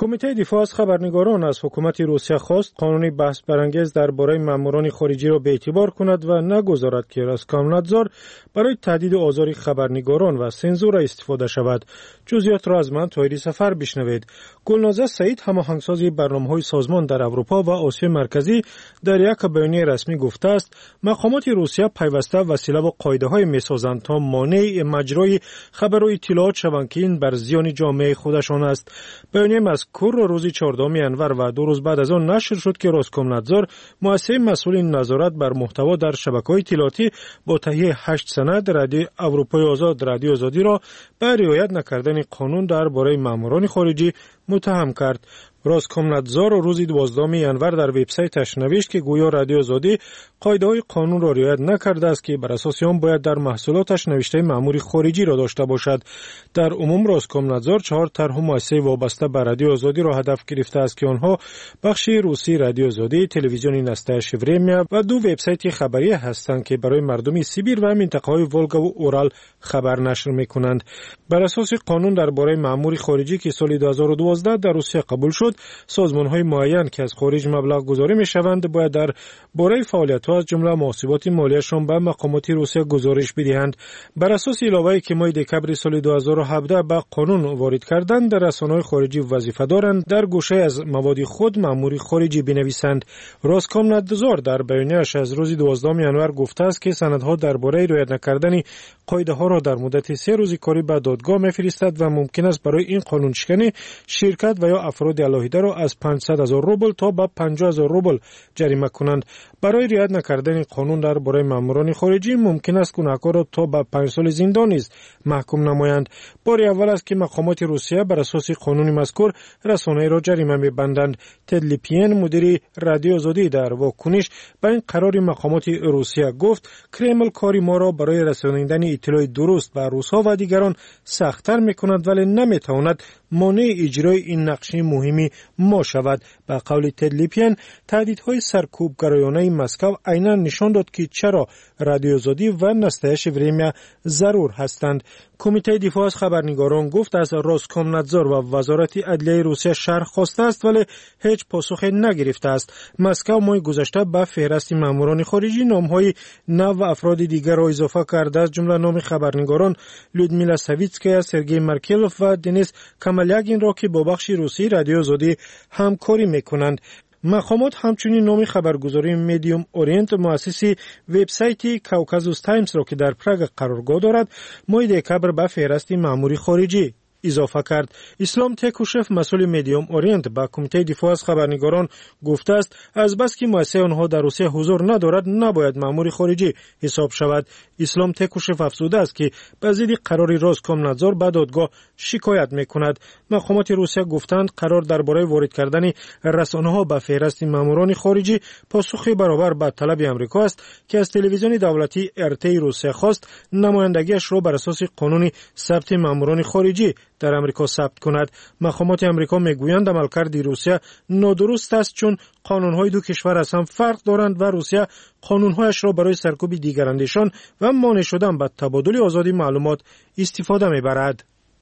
T: کمیته دفاع از خبرنگاران از حکومت روسیه خواست قانونی بحث برانگیز درباره ماموران خارجی را به اعتبار کند و نگذارد که روسکومنادزور برای تهدید و آزار خبرنگاران و سانسور استفاده شود. جزئیات را از من طاهری سفر بشنوید. گلنازه سعید هماهنگساز برنامه‌های سازمان در اروپا و آسیا مرکزی در یک بیانیه رسمی گفته است مقامات روسیه پیوسته وسیله و قاعده‌های می‌سازند تا مانع مجرای خبر و اطلاعات شوند که این بر زیان جامعه خودشان است. بیانیه مذکور روز چهاردهم ژانویه و دو روز بعد از آن نشر شد که روسکومنادزور مؤسسه مسئول نظارت بر محتوا در شبکه‌های اطلاعاتی با تهیه هشت سند رادیو اروپای آزاد رادیو آزادی را به رعایت نکردن قانون درباره ماموران خارجی متهم کرد. روسکومنادزور روز دوازدهم ژانویه در وبسایتش نوشت که گویا رادیو آزادی قاعده‌های قانون را رعایت نکرده است که بر اساس آن باید در محصولاتش نوشته مأمور خارجی را داشته باشد. در عموم روسکومنادزور چهار طرح مؤسسه وابسته به رادیو آزادی را هدف گرفته است که آنها بخش روسی رادیو آزادی، تلویزیون نستایش وریمیا و دو وبسایت خبری هستند که برای مردم سیبیر و منطقه‌های ولگا و اورال خبر نشر می‌کنند. بر اساس قانون درباره مأمور خارجی که سال دو هزار و دوازده در روسیه قبول شد، سازمان‌های معین که از خارج مبلغ گذاری می‌شوند باید در باره فعالیت‌ها از جمله محاسبات مالیشان به مقامات روسیه گزارش بدهند. بر اساس علاوه‌ای که ماه دکمبر سال دو هزار و هفده به قانون وارد کردند، در رسانه‌های خارجی وظیفه دارند در گوشه از مواد خود مأمور خارجی بنویسند. روسکومنادزور در بیانیه‌اش از روز دوازدهم ژانویه گفته است که سندها درباره رعایت نکردن قاعده‌ها را در مدت سه روز کاری به دادگاه می‌فرستد و ممکن است برای این قانون شکنی شرکت و یا افراد علاهیده را از پانصد هزار روبل تا به پنجاه هزار روبل جریمه کنند. برای رعایت نکردن قانون درباره ماموران خارجی ممکن است گناهکار را تا به پنج سال زندان نیز محکوم نمایند. بار اول است که مقامات روسیه بر اساس قانون مذکور رسانه‌ای را جریمه می‌بندند. تدلیپین مدیر رادیو آزادی در واکنش به این قرار مقامات روسیه گفت کرمل کاری ما را برای رسانیدن اطلاع درست به روس‌ها و دیگران سخت‌تر می‌کند ولی نمی‌تواند مانع اجرای این نقشه مهمی ما شود. به قول تدلیپین تهدیدهای سرکوبگرایانه مسکو عیناً نشان داد که چرا رادیو آزادی و نستایش وریمیا ضرور هستند. کمیته دفاع از خبرنگاران گفت از روسکومنادزور و وزارت عدلیه روسیه شرح خواسته است ولی هیچ پاسخ نگرفته است. مسکو ماه گذشته به فهرست ماموران خارجی نام‌های نو و افراد دیگر را اضافه کرده است، جمله نام خبرنگاران لودمیلا ساویتسکایا، سرگئی مارکلوف و دنیس کامالیاگین را که با بخش روسی رادیو آزادی همکاری می‌کنند. مقامات همچنین نام خبرگزاری میدیوم اورینت مؤسس وبسایت کوکازوس تایمز را که در پراگ قرارگاه دارد ماه دکمبر به فهرست مأموری خارجی اضافه کرد. اسلام تکوشف مسئول میدیوم اورینت با کمیته دفاع از خبرنگاران گفته است از بس که مؤسسه آنها در روسیه حضور ندارد نباید مأمور خارجی حساب شود. اسلام تکوشف افزوده است که به ضد قرار روسکومنادزور به دادگاه شکایت میکند. مقامات روسیه گفتند قرار درباره وارد کردن رسانه‌ها به فهرست ماموران خارجی پاسخی برابر به طلب آمریکا است که از تلویزیون دولتی ارتی روسیه خواست نمایندگیش را بر اساس قانون ثبت ماموران خارجی در امریکا ثبت کند. مقامات امریکا میگویند عملکرد روسیه نادرست است چون قانون‌های دو کشور از هم فرق دارند و روسیه قانون‌هایش را برای سرکوب دیگراندیشان و مانع شدن به تبادل آزادی معلومات استفاده می‌برد.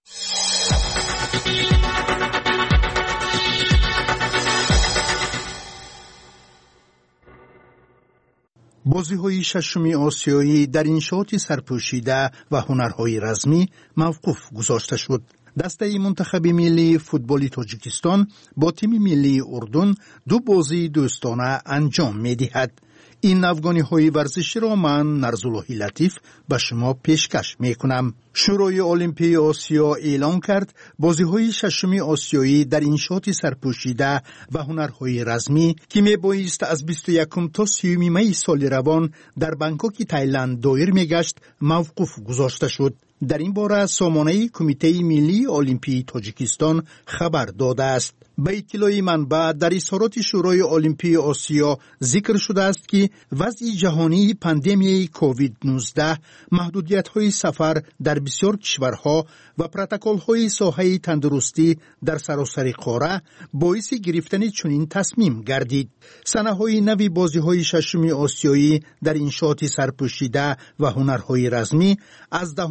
C: بازی‌های ششمی آسیایی در انشاءات سرپوشیده و هنرهای رزمی موقوف گذاشته شد. دسته منتخب ملی فوتبال تاجیکستان با تیم ملی اردن دو بازی دوستانه انجام می‌دهد. این افغانی‌های ورزشی را من نرزالله لطیف به شما پیشکش می‌کنم. شورای المپی آسیا اعلام کرد بازی‌های ششمی آسیایی در انشاءات سرپوشیده و هنرهای رزمی که میبایست از بیست و یکم تا سیوم می سال روان در بانکوک تایلند دایر میگشت موقوف گذاشته شد. در این باره سامانه کمیته ملی المپی تاجیکستان خبر داده است. به اطلاع منبع در اظهارات شورای المپی آسیا ذکر شده است که وضع جهانی پاندمی کووید نوزده، محدودیت‌های سفر در بسیار کشورها و پروتکل‌های ساحه تندرستی در سراسر قاره باعث گرفتن چنین تصمیم گردید. سنه‌های نوی بازی‌های ششمی آسیایی در انشاءات سرپوشیده و هنرهای رزمی از دهم تا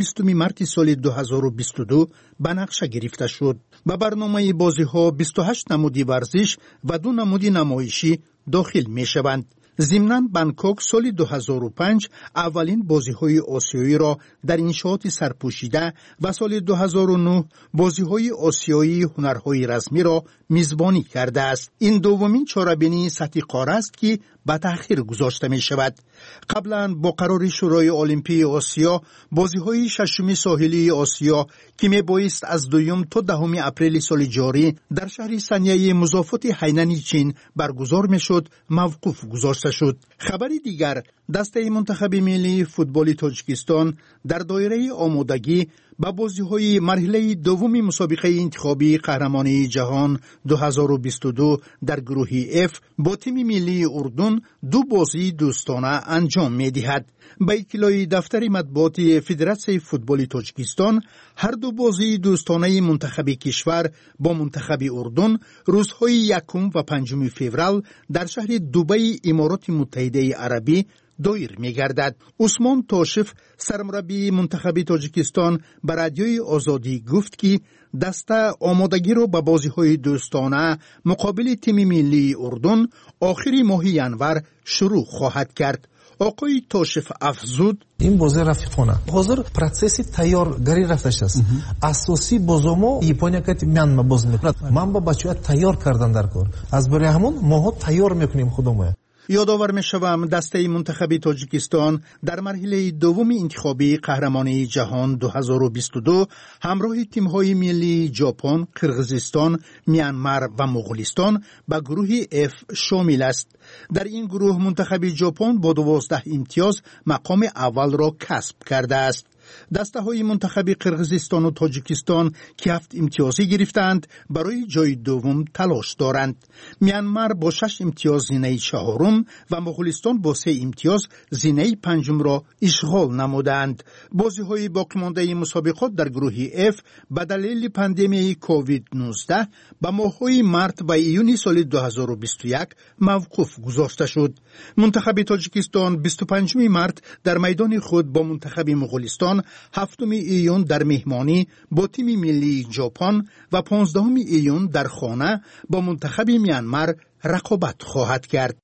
C: بیستم مارس سال دو هزار و بیست و دو به نقشه گرفته شد. به برنامه بازی ها بیست و هشت نمودی ورزش و دو نمودی نمایشی داخل می شوند. ضمناً بانکوک سال دو هزار و پنج اولین بازی‌های آسیایی را در انشاءات سرپوشیده و سال دو هزار و نه بازی‌های آسیایی هنرهای رسمی را میزبانی کرده است. این دومین چهاربینی سطح قاره است که به تأخیر گذاشته می شود. قبلا با قرار شورای المپی آسیا بازی‌های ششم ساحلی آسیا که می بایست از دوم تا دهم اپریل سال جاری در شهر سنیه مضافات هینان چین برگزار می شد موقوف گذاشته شد. خبری دیگر، دسته منتخب ملی فوتبال تاجیکستان در دایره آمادگی با بازی‌های مرحله دوم مسابقه انتخابی قهرمانی جهان دو هزار و بیست و دو در گروه اف با تیم ملی اردن دو بازی دوستانه انجام می‌دهد. با اطلاع دفتر مطبوعات فدراسیون فوتبال تاجیکستان، هر دو بازی دوستانه منتخب کشور با منتخب اردن روزهای یکم و پنجم فوریه در شهر دبی امارات متحده عربی دایر می‌گردد. عثمان تاشف سرمربی منتخب تاجیکستان به رادیوی آزادی گفت که دسته آمادگی را به بازی‌های دوستانه مقابل تیم ملی اردن آخر ماه ینور شروع خواهد کرد. آقای تاشف افزود
E: این بازی رفیقانه حاضر پروسسی تیارگاری رفتش است. اساسی بازمو یپونیا که میانمار باز میکند. من با بچه‌ها تیار کردن در کار. از برای همون ماها تیار میکنیم خودمون.
C: یادآور می‌شوم دسته منتخب تاجیکستان در مرحله دوم انتخابی قهرمانی جهان دو هزار و بیست و دو همراه تیم‌های ملی ژاپن، قرقیزستان، میانمار و مغولستان به گروه اف شامل است. در این گروه منتخب ژاپن با دوازده امتیاز مقام اول را کسب کرده است. دسته های منتخب قرقیزستان و تاجیکستان که هفت امتیازی گرفتند برای جای دوم تلاش دارند. میانمار با شش امتیاز زینه چهارم و مغولستان با سه امتیاز زینه پنجم را اشغال نمودند. بازی های باقی مانده مسابقات در گروه اف به دلیل پاندمی کووید نوزده به ماه‌های مارس و ایون سال دو هزار و بیست و یک موقوف گذاشته شد. منتخب تاجیکستان بیست و پنجم مارس در میدان خود با منتخب مغولستان، هفتم ایون در مهمانی با تیم ملی ژاپن و پانزدهم ایون در خانه با منتخب میانمار رقابت خواهد کرد.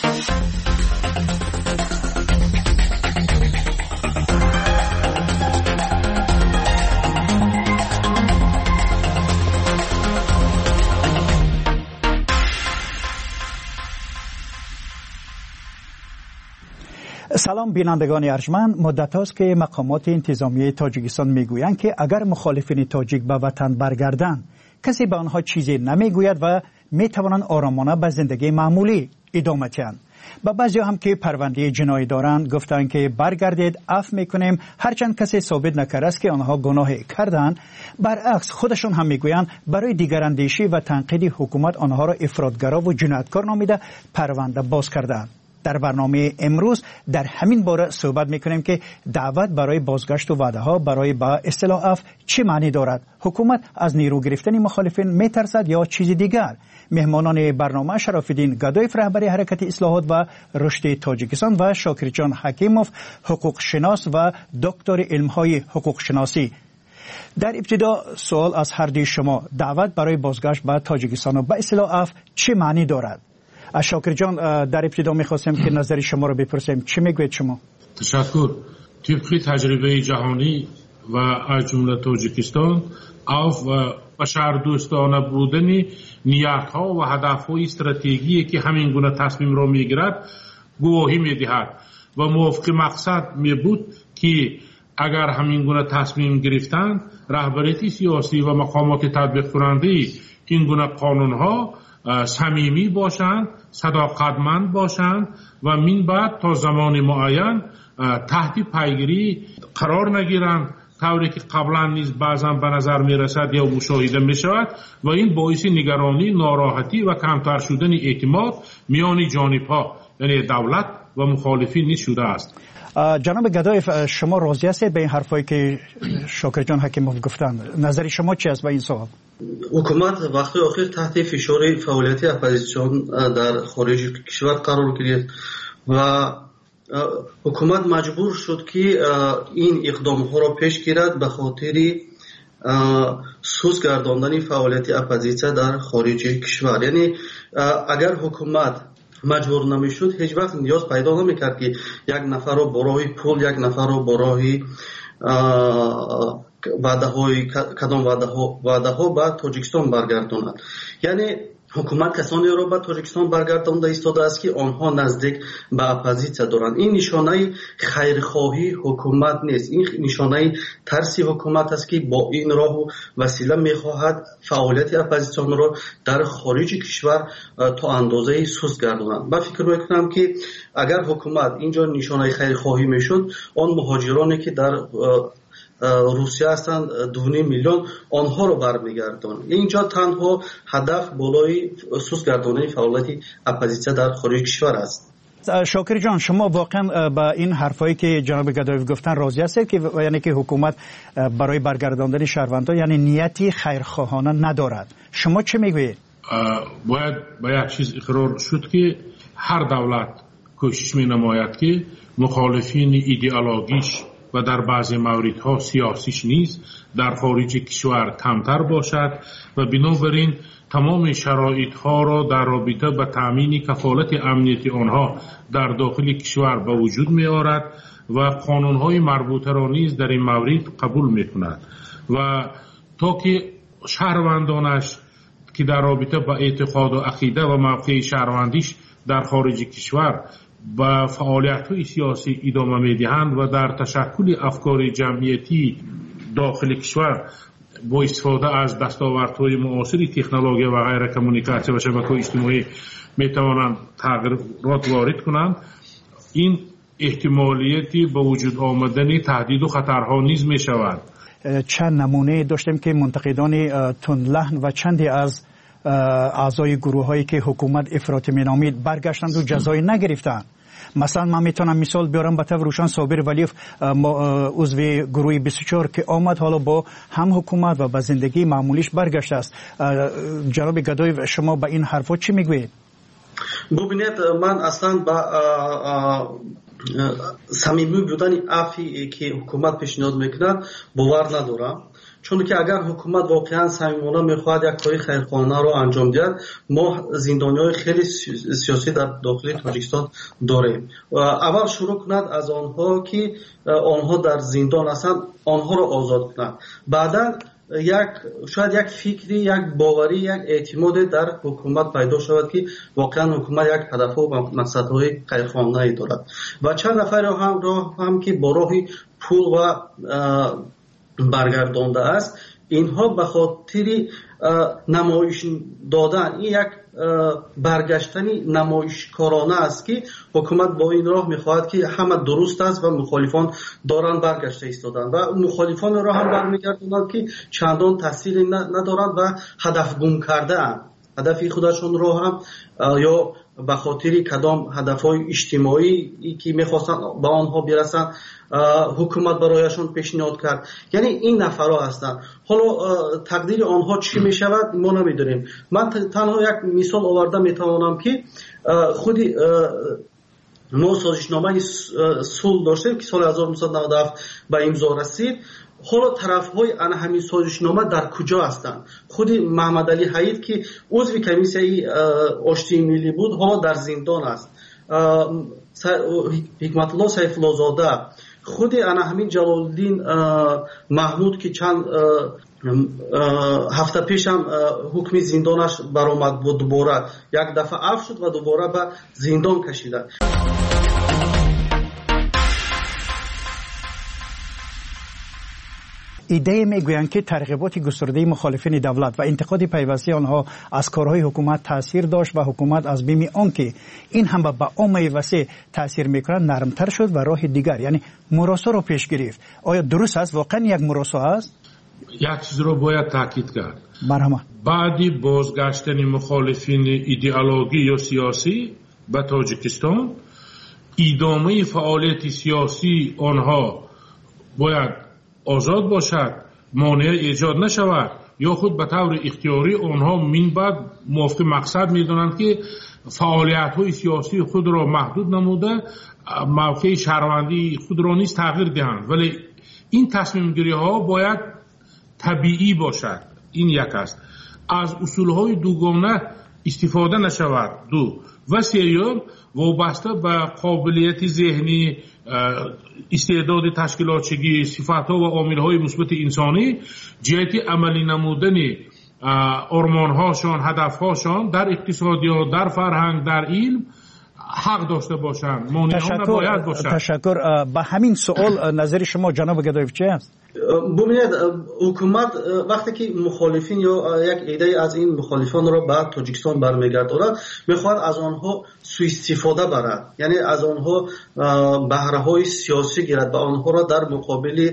C: سلام بینندگان ارجمند، مدت است که مقامات انتظامی تاجیکستان میگویند که اگر مخالفین تاجیک به وطن برگردند کسی به آنها چیزی نمیگوید و میتوانند آرامانه به زندگی معمولی ادامه دهند. با بعضی هم که پرونده جنایی دارند گفتند که برگردید عفو میکنیم، هرچند کسی ثابت نکرده است که آنها گناه کردند. برعکس خودشون هم میگویند برای دیگراندیشی و تنقید حکومت آنها را افراطگرا و جنایتکار نامیده پرونده باز کردند. در برنامه امروز در همین باره صحبت میکنیم که دعوت برای بازگشت و وعده ها برای با اصلاح عفو چه معنی دارد؟ حکومت از نیرو گرفتن مخالفین میترسد یا چیز دیگر؟ مهمانان برنامه شراف‌الدین گدایف رهبر حرکت اصلاحات و رشد تاجیکستان و شاکرجان حکیموف حقوق شناس و دکتر علم‌های حقوق شناسی. در ابتدا سوال از هر دوی شما، دعوت برای بازگشت به تاجیکستان و به اصلاح عفو چه معنی دارد؟ شاکر جان، در ابتدا میخواستم که نظر شما رو بپرسیم، چی میگوید شما؟
F: تشکر. طبق تجربه جهانی و از جمله تاجیکستان عفو و بشر دوستانه بودن نیت ها و هدف های استراتژیکی که همین گونه تصمیم را میگیرد گواهی میدهد و موافق مقصد می بود که اگر همین گونه تصمیم گرفتند رهبریت سیاسی و مقامات تطبیق کننده این گونه قانون ها صمیمی باشند، صداقتمند باشند و من بعد تا زمان معین تحت پیگیری قرار نگیرند، طوری که قبلا نیز بعضا به نظر می رسد یا مشاهده می شود و این باعث نگرانی، ناراحتی و کمتر شدن اعتماد میان جانب ها یعنی دولت و مخالفین نیز شده است.
C: جناب گدایف، شما راضی هستید به این حرفایی که شاکر جان حکیموف گفتند؟ نظر شما چی است به این سوال؟
H: حکومت وقتی آخر تحت فشار فعالیت اپوزیسیون در خارج کشور قرار گرفت و حکومت مجبور شد که این اقدام ها را پیش گیرد به خاطر سوز گرداندن فعالیت اپوزیسیا در خارج کشور. یعنی اگر حکومت مجبور نمیشد هیچ وقت نیاز پیدا نمیکرد که یک نفر رو برای پول، یک نفر رو برای وعده های کدام وعده ها وعده ها به تاجیکستان برگرداند. یعنی حکومت کسانی را به تاجیکستان برگردانده ایستاده است که آنها نزدیک به اپوزیسیا دارند. این نشانه خیرخواهی حکومت نیست، این نشانه ترسی حکومت است که با این راه و وسیله میخواهد فعالیت اپوزیسیون را در خارج کشور تا اندازه سست گرداند. من فکر میکنم که اگر حکومت اینجا نشانه خیرخواهی میشد، آن مهاجرانی که در روسیه هستند دو میلیون آنها رو برمیگردان. اینجا تنها هدف بالای سوس گرداندن فعالیت اپوزیسیا در خارج کشور است.
C: شاکر جان، شما واقعا با این حرفایی که جناب گدایف گفتن راضی هستید که یعنی که حکومت برای برگرداندن شهروندان یعنی نیتی خیرخواهانه ندارد؟ شما چه میگویید؟
F: باید با یک چیز اقرار شد که هر دولت کوشش می نماید که مخالفین ایدئولوژیش و در بعضی موردها سیاسیش نیز در خارج کشور کمتر باشد و بنابراین تمام شرایطها را در رابطه با تأمین کفالت امنیتی آنها در داخل کشور به وجود می آورد و قانونهای مربوطه را نیز در این مورد قبول می کند و تا که شهروندانش که در رابطه با اعتقاد و عقیده و موقع شهروندیش در خارج کشور با فعالیت‌های سیاسی ادامه می‌دهند و در تشکل افکار جمعیتی داخل کشور با استفاده از دستاوردهای معاصر تکنولوژی و غیر کمونیکاسیون و شبکه‌های اجتماعی می‌توانند تغییرات وارد کنند، این احتمالیتی به وجود آمدن تهدید و خطرها نیز می‌شود.
C: چند نمونه داشتیم که منتقدان تندلحن و چندی از اعضای گروه هایی که حکومت افراطی مینامید برگشتند و جزایی نگرفتند. مثلا من میتونم مثال بیارم به طور روشن صابر ولیف عضو گروه بیست و چهار که آمد حالا با هم حکومت و به زندگی معمولیش برگشته است. جناب گدایف شما به این حرفا چی میگویید؟
H: ببینید من اصلا با صمیمی بودن عفی که حکومت پیشنهاد میکند باور ندارم، چون که اگر حکومت واقعا صمیمانه میخواهد یک کاری خیرخواهانه رو انجام دهد، ما زندانیای خیلی سیاسی در داخل تاجیکستان داریم. اول شروع کند از آنها که آنها در زندان هستند آنها رو آزاد کند، بعدا یک شاید یک فکری، یک باوری، یک اعتماد در حکومت پیدا شود که واقعا حکومت یک هدف و مقصدهای خیرخواهانه دارد و چند نفر هم راه هم که با راه پول و برگردانده است، اینها به خاطر نمایش دادن این یک برگشتنی نمایشکارانه است که حکومت با این راه میخواهد که همه درست است و مخالفان دارن برگشته ایستادن و مخالفان را هم برمیگردونند که چندان تاثیری ندارند و هدف گم کرده اند. هدف خودشون را هم یا به خاطر کدام هدفهای اجتماعی که میخواستن به آنها برسن حکومت برایشون پیشنهاد کرد. یعنی این نفرها هستند. حالا تقدیر آنها چی میشود ما نمیدونیم. من تنها یک مثال آورده میتوانم که خودی ما سازشنامه صلح داشتیم که سال هزار و نهصد و نود و هفت به امضا رسید. حالا طرفهای آن همین سازشنامه در کجا هستند؟ خود محمد علی حید که عضو کمیسیه آشتی ملی بود حالا در زندان است. حکمت الله سیف الله زاده، خود آن همین جلال الدین محمود که چند هفته پیش هم حکم زندانش برآمد بود، دوباره یک دفعه عفو شد و دوباره به زندان کشیدند.
C: ایده میگویند که ترغیبات گسترده مخالفین دولت و انتقاد پیوسته آنها از کارهای حکومت تاثیر داشت و حکومت از بیم آنکه این هم به عامه وسیع تاثیر میکنند نرمتر شد و راه دیگر یعنی مراسا را پیش گرفت. آیا درست است؟ واقعا یک مراسا است؟
F: یک چیز را باید تاکید کرد.
C: مرحبا.
F: بعدی بازگشتن مخالفین ایدئولوژی یا سیاسی به تاجیکستان، ادامه فعالیت سیاسی آنها باید آزاد باشد، مانع ایجاد نشود یا خود به طور اختیاری آنها من بعد موافق مقصد میدونند که فعالیت های سیاسی خود را محدود نموده موقع شهروندی خود را نیز تغییر دهند. ولی این تصمیم گیری ها باید طبیعی باشد. این یک است. از اصول های دوگانه استفاده نشود. دو و سیوم وابسته به قابلیت ذهنی، استعداد تشکیلاتچی، صفات‌ها و عامل‌های مثبت انسانی جهت عملی نمودن آرمان‌هاشان، هدف‌هاشان در اقتصاد یا در فرهنگ، در علم حق داشته باشند. مانع‌ها نباید باشند.
C: تشکر. به همین سوال نظر شما جناب گدایف چی است؟
H: ببینید حکومت وقتی که مخالفین یا یک ایده از این مخالفان را به تاجیکستان برمیگرداند میخواد از آنها سوء استفاده برد، یعنی از آنها بهره های سیاسی گیرد و آنها را در مقابل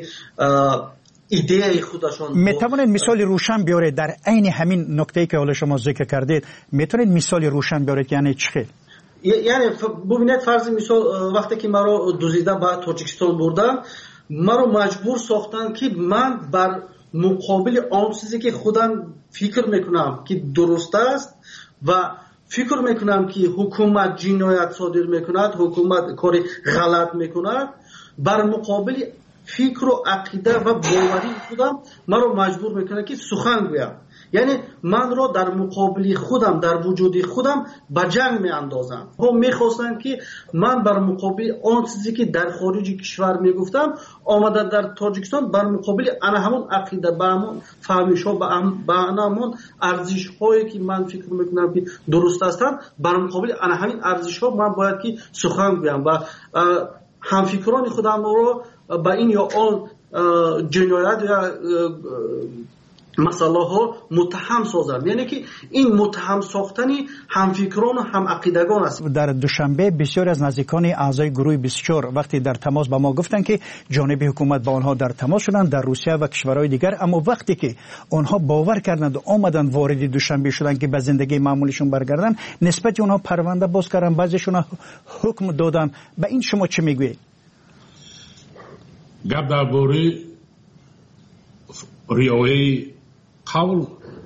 H: ایده خودشان.
C: میتوانید مثال روشن بیارید در عین همین نکته‌ای که حالا شما ذکر کردید؟ میتونید مثال روشن بیارید یعنی چی؟
H: یعنی ببینید فرض مثال وقتی که ما را دزدیده به تاجیکستان بردن ما رو مجبور ساختن که من بر مقابل آن چیزی که خودم فکر میکنم که درست است و فکر میکنم که حکومت جنایت صادر میکند، حکومت کار غلط میکند، بر مقابل فکر و عقیده و باوری خودم من رو مجبور میکنه که سخن گویم. یعنی من رو در مقابل خودم، در وجود خودم به جنگ می اندازم. هم میخواستن که من بر مقابل آن چیزی که در خارج کشور میگفتم آمده در تاجیکستان بر مقابل انا همون عقیده، به همون فهمیش ها، به همون ارزش هایی که من فکر میکنم که درست هستن، بر مقابل انا همین ارزش ها من باید که سخن گویم و همفکران خودم رو به این یا آن جنایت یا مسئله ها متهم سازم. یعنی که این متهم ساختنی همفکران و هم عقیدگان است.
C: در دوشنبه بسیار از نزدیکان اعضای گروه بیست و چهار وقتی در تماس با ما گفتن که جانب حکومت با آنها در تماس شدن در روسیه و کشورهای دیگر، اما وقتی که آنها باور کردند و آمدن وارد دوشنبه شدن که به زندگی معمولشون برگردن، نسبت آنها پرونده باز کردن، بعضیشون حکم دادن. به این شما چه میگویید؟
F: گپ درباره رعایت قول،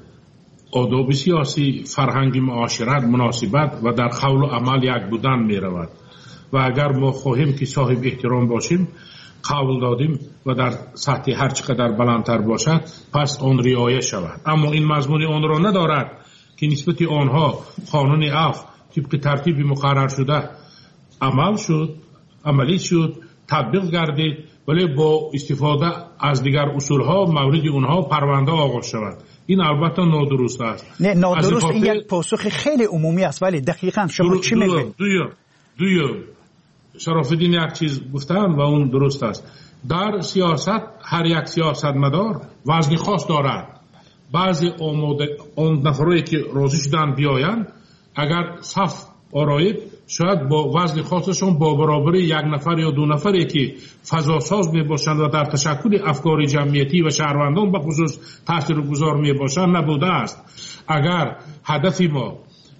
F: آداب سیاسی، فرهنگ معاشرت، مناسبت و در قول و عمل یک بودن می رود و اگر ما خواهیم که صاحب احترام باشیم، قول دادیم و در سطح هر چقدر بلندتر باشد پس آن رعایت شود. اما این مضمون آن را ندارد که نسبت آنها قانون عفو طبق ترتیب مقرر شده عمل شد، عملی شد، تطبیق گردید، ولی با استفاده از دیگر اصولها مورد اونها پرونده آغاز شود. این البته نادرست است.
C: نه نادرست، این یک پاسخ خیلی عمومی است، ولی دقیقاً شما چی میگید؟
F: دویم دویم شرافالدین یک چیز گفتن و اون درست است. در سیاست هر یک سیاستمدار وزن خاص دارد. بعضی آماده اون نفرایی که راضی شدن بیایند اگر صف آرایید شاید با وزن خاصشون با برابر یک نفر یا دو نفری که فضا ساز می باشند و در تشکل افکار جمعیتی و شهروندان به خصوص تاثیرگذار می باشند نبوده است. اگر هدف ما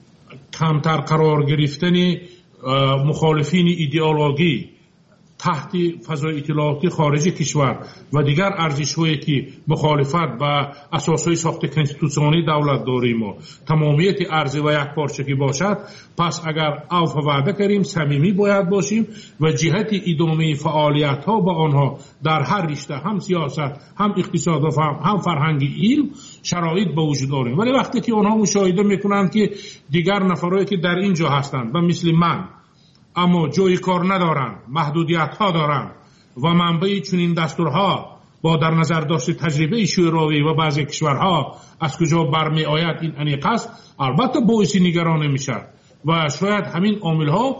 F: کمتر قرار گرفتن مخالفین ایدئولوژی تحت فضای اطلاعاتی خارجی کشور و دیگر ارزش‌هایی که مخالفت با اساسهای ساخت کنستیتوسیونی دولت داریم و تمامیت ارزی و یک پارچگی باشد، پس اگر عفو وعده کردیم صمیمی باید باشیم و جهت ادامه فعالیت‌ها با آنها در هر رشته، هم سیاست، هم اقتصاد و هم فرهنگ علم شرایط به وجود داریم. ولی وقتی که آنها مشاهده میکنند که دیگر نفرایی که در اینجا هستند و مثل من اما جای کار ندارند، محدودیت ها دارند و منبع چنین دستورها با در نظر داشت تجربه شوروی و بعضی کشورها از کجا برمی آید این انیق است، البته باعث نگرانی میشه و شاید همین عامل ها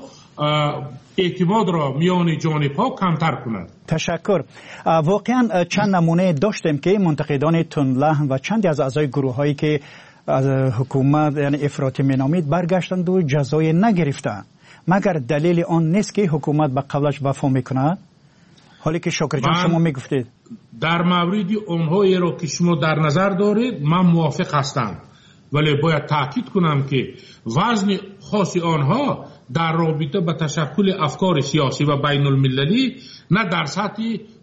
F: اعتماد را میان جانب ها کمتر کند.
C: تشکر. واقعا چند نمونه داشتیم که منتقدان تندلهن و چندی از اعضای گروه هایی که از حکومت یعنی افراطی مینامید برگشتند و جزای نگرفتند، مگر دلیل آن نیست که حکومت به قولش وفا میکند؟ حالی که شاکر جان شما میگفتید
F: در مورد اونهایی را که شما در نظر دارید من موافق هستم، ولی باید تاکید کنم که وزن خاص آنها در رابطه با تشکل افکار سیاسی و بین المللی نه در سطح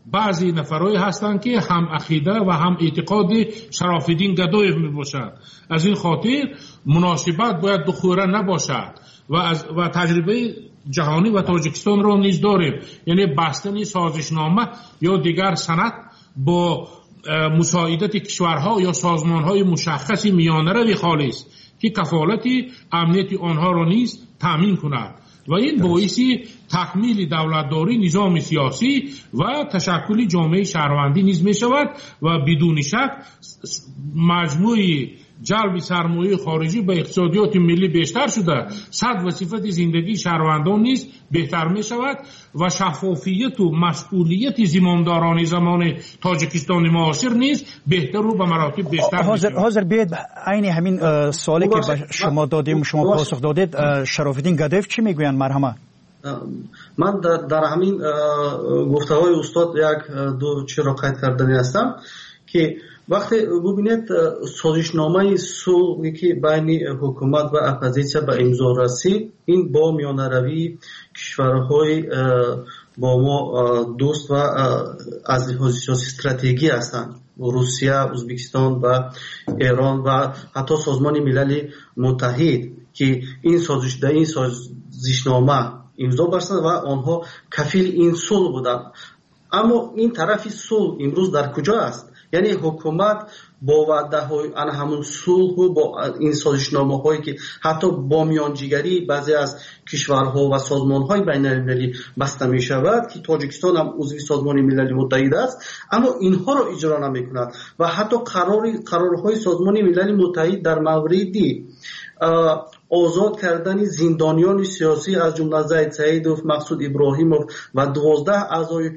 F: بعضی نفرایی هستند که هم عقیده و هم اعتقاد شراف‌الدین گدایف می باشند. از این خاطر مناسبت باید دخوره نباشد و از و تجربه جهانی و تاجیکستان را نیز داریم، یعنی بستن سازشنامه یا دیگر سند با مساعدت کشورها یا سازمانهای مشخصی میانه‌روی خالص که کفالت امنیت آنها را نیز تامین کند و این باعث تکمیل دولتداری، نظام سیاسی و تشکل جامعه شهروندی نیز می شود و بدون شک مجموعی جلب سرمایه خارجی به اقتصادیات ملی بیشتر شده، صد و صفت زندگی شهروندان نیز بهتر می شود و شفافیت و مسئولیت زمامداران زمان تاجیکستان معاصر نیز بهتر و به مراتب بیشتر می شود.
C: حاضر بیاید عین همین سوالی که به شما دادیم شما پاسخ دادید، شراف‌الدین گدایف چی میگویند؟ مرحمت.
H: من در, در همین گفته‌های استاد یک دو چیز را قید کردنی هستم که وقتی ببینید سازشنامه صلحی که بین حکومت و اپوزیسیون به امضا رسید، این با میانه‌روی کشورهای با ما دوست و از لحاظ سیاسی استراتژی هستند، روسیه، ازبکستان و ایران و حتی سازمان ملل متحد که این سازش در این سازشنامه امضا بستند و آنها کفیل این صلح بودند. اما این طرف صلح امروز در کجا است؟ یعنی حکومت با وعده های آن همون صلح و با این سازشنامه هایی که حتی با میانجیگری بعضی از کشورها و سازمان های بین المللی بسته می شود که تاجیکستان هم عضو سازمان ملل متحد است، اما اینها را اجرا نمی کند و حتی قرار قرارهای سازمان ملل متحد در موردی آزاد کردن زندانیان سیاسی از جمله زید سعیدوف، مقصود ابراهیموف و دوازده اعضای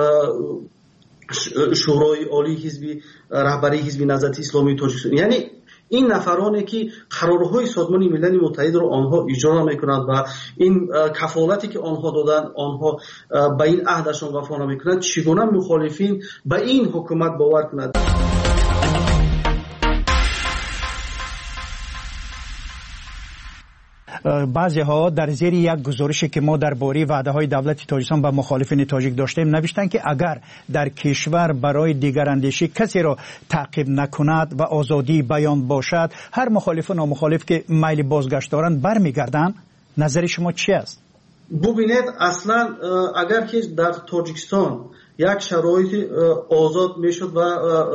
H: شورای عالی حزب رهبری حزب نهضت اسلامی تاجیکستان، یعنی این نفرانی که قرارهای سازمان ملل متحد را آنها اجرا نمیکنند و این کفالتی که آنها دادن آنها به این عهدشان وفا نمیکنند، چگونه مخالفین به این حکومت باور کنند؟
C: بعضی ها در زیر یک گزارشی که ما درباره وعده های دولت تاجیکستان به مخالفین تاجیک داشتیم نوشتند که اگر در کشور برای دیگراندیشی کسی را تعقیب نکند و آزادی بیان باشد، هر مخالف و نامخالف که میل بازگشت دارند برمیگردند. نظر شما چی است؟
H: ببینید اصلا اگر که در تاجیکستان یک شرایط آزاد میشد و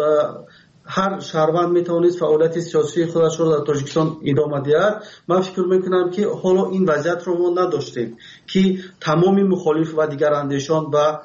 H: هر شهروند میتوانست فعالیت سیاسی خودش را در تاجیکستان ادامه دهد، من فکر میکنم که حالا این وضعیت را ما نداشتیم که تمام مخالف و دیگر اندیشان و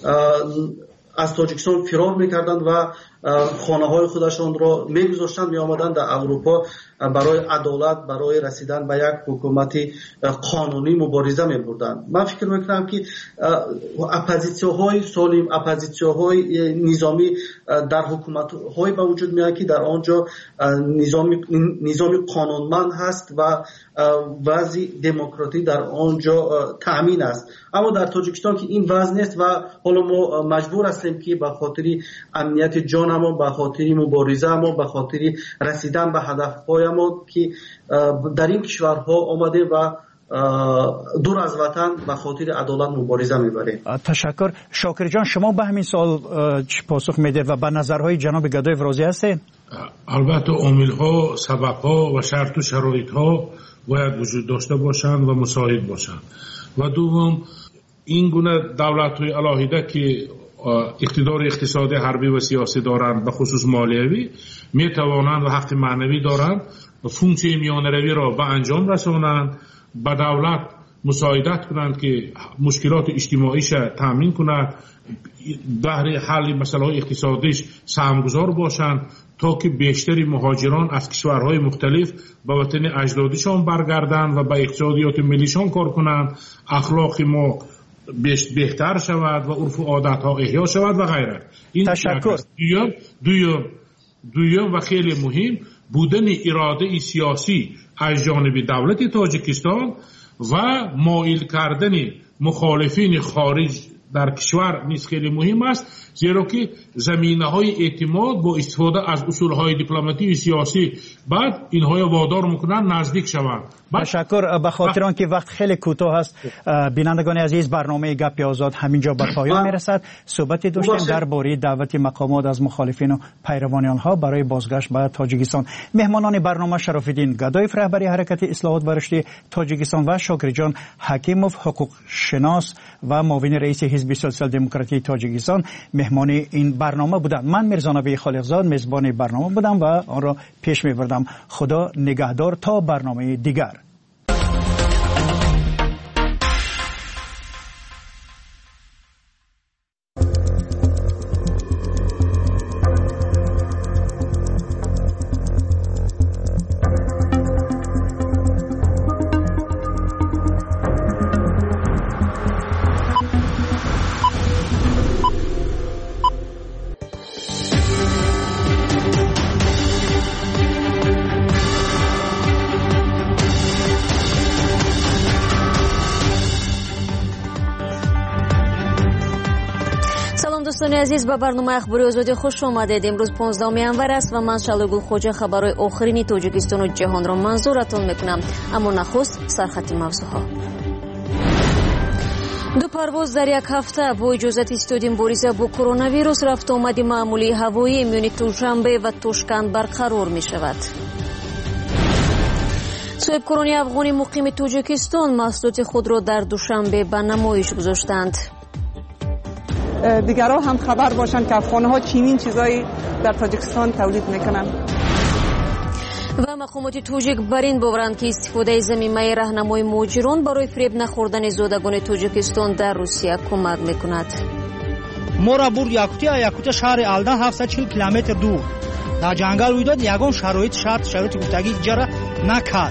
H: از تاجیکستان فرار میکردند و خانه های خودشان را میگذاشتند می آمدند در اروپا برای عدالت، برای رسیدن به یک حکومت قانونی مبارزه می بردند. من فکر میکنم که اپوزیسیون‌های سالم، اپوزیسیون‌های نظامی در حکومت‌های به وجود میاد که در آنجا نظام نظام قانونمند هست و وضع دموکراتی در آنجا تأمین است. اما در تاجیکستان که این وضع نیست و حالا ما مجبور هستیم که به خاطر امنیت جان ما، به خاطر مبارزه ما، به خاطر رسیدن به هدف‌های ما که در این کشورها آمده و دور از وطن به خاطر عدالت مبارزه میبریم.
C: تشکر. شاکر جان، شما به همین سوال چی پاسخ میدید و به نظرهای جناب گدایف راضی هستید؟
F: البته عامل‌ها، سبب‌ها و شرط و شرایط‌ها باید وجود داشته باشند و مساعد باشند. و دوم این گونه دولت‌های علاهیده که اقتدار اقتصادی، حربی و سیاسی دارند، به خصوص مالیوی، می توانند و حق معنوی دارند فونکسیون میانه‌روی را به انجام رسانند، به دولت مساعدت کنند که مشکلات اجتماعیش تامین کند، بهر حل مسائل اقتصادیش سهمگذار باشند تا که بیشتری مهاجران از کشورهای مختلف به وطن اجدادشان برگردند و به اقتصادیات ملیشان کار کنند، اخلاق ما بهتر شود و عرف و عادت ها احیا شود و غیره. این
C: تشکر.
F: دویم دویم دویم و خیلی مهم بودن اراده سیاسی از جانب دولت تاجیکستان و مایل کردن مخالفین خارج در کشور نیز خیلی مهم است، زیرا که زمینه‌های اعتماد با استفاده از اصول‌های دیپلماتی و سیاسی بعد اینها وادار می‌کنند نزدیک شوند.
C: تشکر. به خاطر آنکه وقت خیلی کوتاه است، بینندگان عزیز، برنامه گپ آزاد همینجا به پایان میرسد. صحبتی داشتیم درباره دعوت مقامات از مخالفین و پیروان آنها برای بازگشت به تاجیکستان. مهمانان برنامه شراف‌الدین گدایف رهبری حرکت اصلاحات و رشد تاجیکستان و شاکرجان حکیموف حقوق شناس و معاون رئیس حزب سوسیال دموکراتی تاجیکستان مهمان این برنامه بودند. من میرزا نبی خالقزاد میزبان برنامه بودم و آن را پیش میبردم. خدا نگهدار تا برنامه دیگر.
A: دوستان عزیز، به برنامه اخباری آزادی خوش آمدید. امروز پانزدهم январ است و من شلوگل خوجا خبرهای آخرین تاجیکستان و جهان را منظورتان میکنم. اما نخست سرخط موضوعها. دو پرواز در یک هفته با اجازت استودی مبارزه با کرونا ویروس رفت آمد معمولی هوایی میان دوشنبه و توشکند برقرار می شود. صاحب کرونی افغانی مقیم تاجیکستان محصولات خود را در دوشنبه به نمایش گذاشتند.
G: دیگرها هم خبر باشند که افغان‌ها چنین چیزایی در تاجیکستان تولید میکنند.
A: و مقامات تاجیک بر این باورند که استفاده ضمیمه راهنمای مهاجران برای فریب نخوردن زادگان تاجیکستان در روسیه کمک میکند.
L: ما را برد یاکوتیا یاکوتیا شهر الدن هفتصد و چهل کیلومتر دور در جنگل روی داد. یگان شرایط شرط شرایط گفتگی جرا نکرد.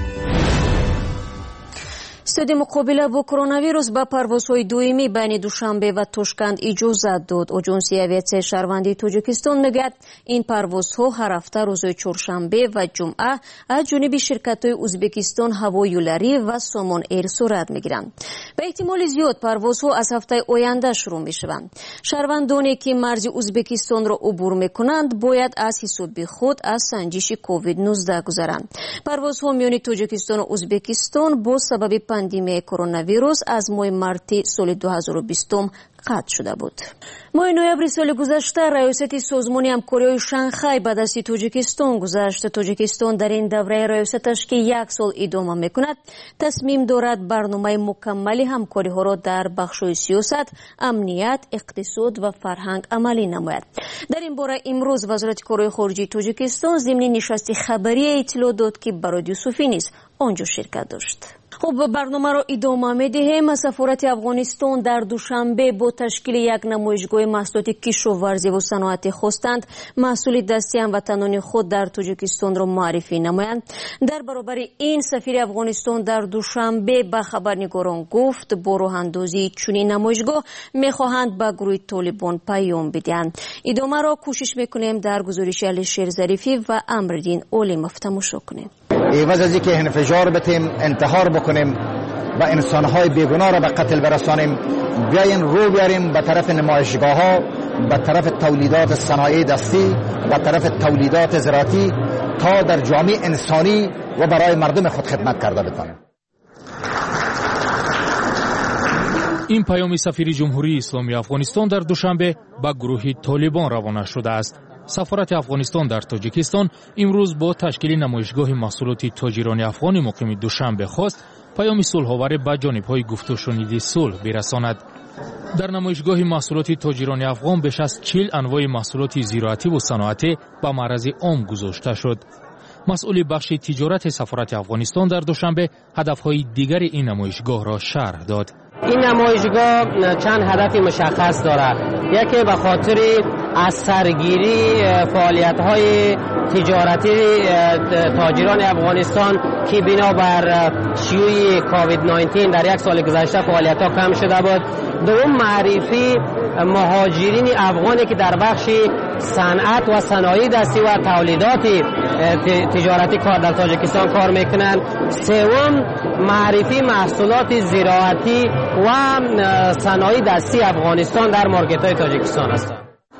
A: استودی مقابله با کرونا ویروس به پروازهای دویمی بین دوشنبه و توشکند اجازت داد. آژانس اویاسیون شهروندی تاجیکستان میگوید این پروازها هر هفته روزهای چهارشنبه و جمعه از جانب شرکت‌های ازبکستان هوایولری و سامان ایر صورت میگیرند. به احتمال زیاد پروازها از هفته آینده شروع میشوند. شهروندانی که مرز ازبکستان را عبور میکنند باید از حساب خود از سنجش کووید نوزده گذرند. پروازها میان تاجیکستان و ازبکستان با سبب پاندمی کرونا ویروس از ماه مارت سال دو هزار و بیست قطع شده بود. ماه نوامبر سال گذشته ریاست سازمان همکاری شانگهای به دست تاجیکستان گذشت. تاجیکستان در این دوره ریاستش که یک سال ادامه میکند تصمیم دارد برنامه مکمل همکاری ها را در بخش‌های سیاست، امنیت، اقتصاد و فرهنگ عملی نماید. در این باره امروز وزارت کارهای خارجه تاجیکستان ضمن نشست خبری اطلاع داد که برادیو صوفی نیز آنجا شرکت داشت. خب برنامه را ادامه می‌دهیم. سفارت افغانستان در دوشنبه با تشکیل یک نمایشگاه محصولات کشاورزی و صنعتی خواستند محصول دستی هموطنان خود در تاجیکستان را معرفی نمایند. در برابر این سفیر افغانستان در دوشنبه به خبرنگاران گفت با راه اندازی چنین نمایشگاه می‌خواهند به گروه طالبان پیام بدهند. ادامه را کوشش می‌کنیم در گزارش علیشیر ظریفی و امرالدین اولیموف تماشا کنیم.
I: عوض از اینکه انفجار بتیم، انتحار بکنیم و انسانهای بیگناه را به قتل برسانیم، بیاین رو بیاریم به طرف نمایشگاه ها، به طرف تولیدات صنایع دستی، به طرف تولیدات زراعتی تا در جامعه انسانی و برای مردم خود خدمت کرده بتانیم.
J: این پیام سفیر جمهوری اسلامی افغانستان در دوشنبه به گروه طالبان روانه شده است. سفارت افغانستان در تاجیکستان امروز با تشکیل نمایشگاه محصولات تاجران افغان مقیم دوشنبه خواست پیام صلح‌آور به جانب‌های گفت و شنید صلح برساند. در نمایشگاه محصولات تاجران افغان بیش از چهل انواع محصولات زراعتی و صنعتی به معرض عام گذاشته شد. مسئول بخش تجارت سفارت افغانستان در دوشنبه هدف‌های دیگر این نمایشگاه را شرح داد.
K: این نمایشگاه چند هدف مشخص دارد. یکی به خاطر از سرگیری فعالیت‌های تجارتی تاجران افغانستان که بنابر شیوع کووید نوزده در یک سال گذشته فعالیت‌ها کم شده بود. دوم معرفی مهاجرین افغانی که در بخش صنعت و صنایع دستی و تولیدات تجارتی کار در تاجیکستان کار میکنند. سوم معرفی محصولات زراعتی و صنایع دستی افغانستان در مارکت های تاجیکستان است.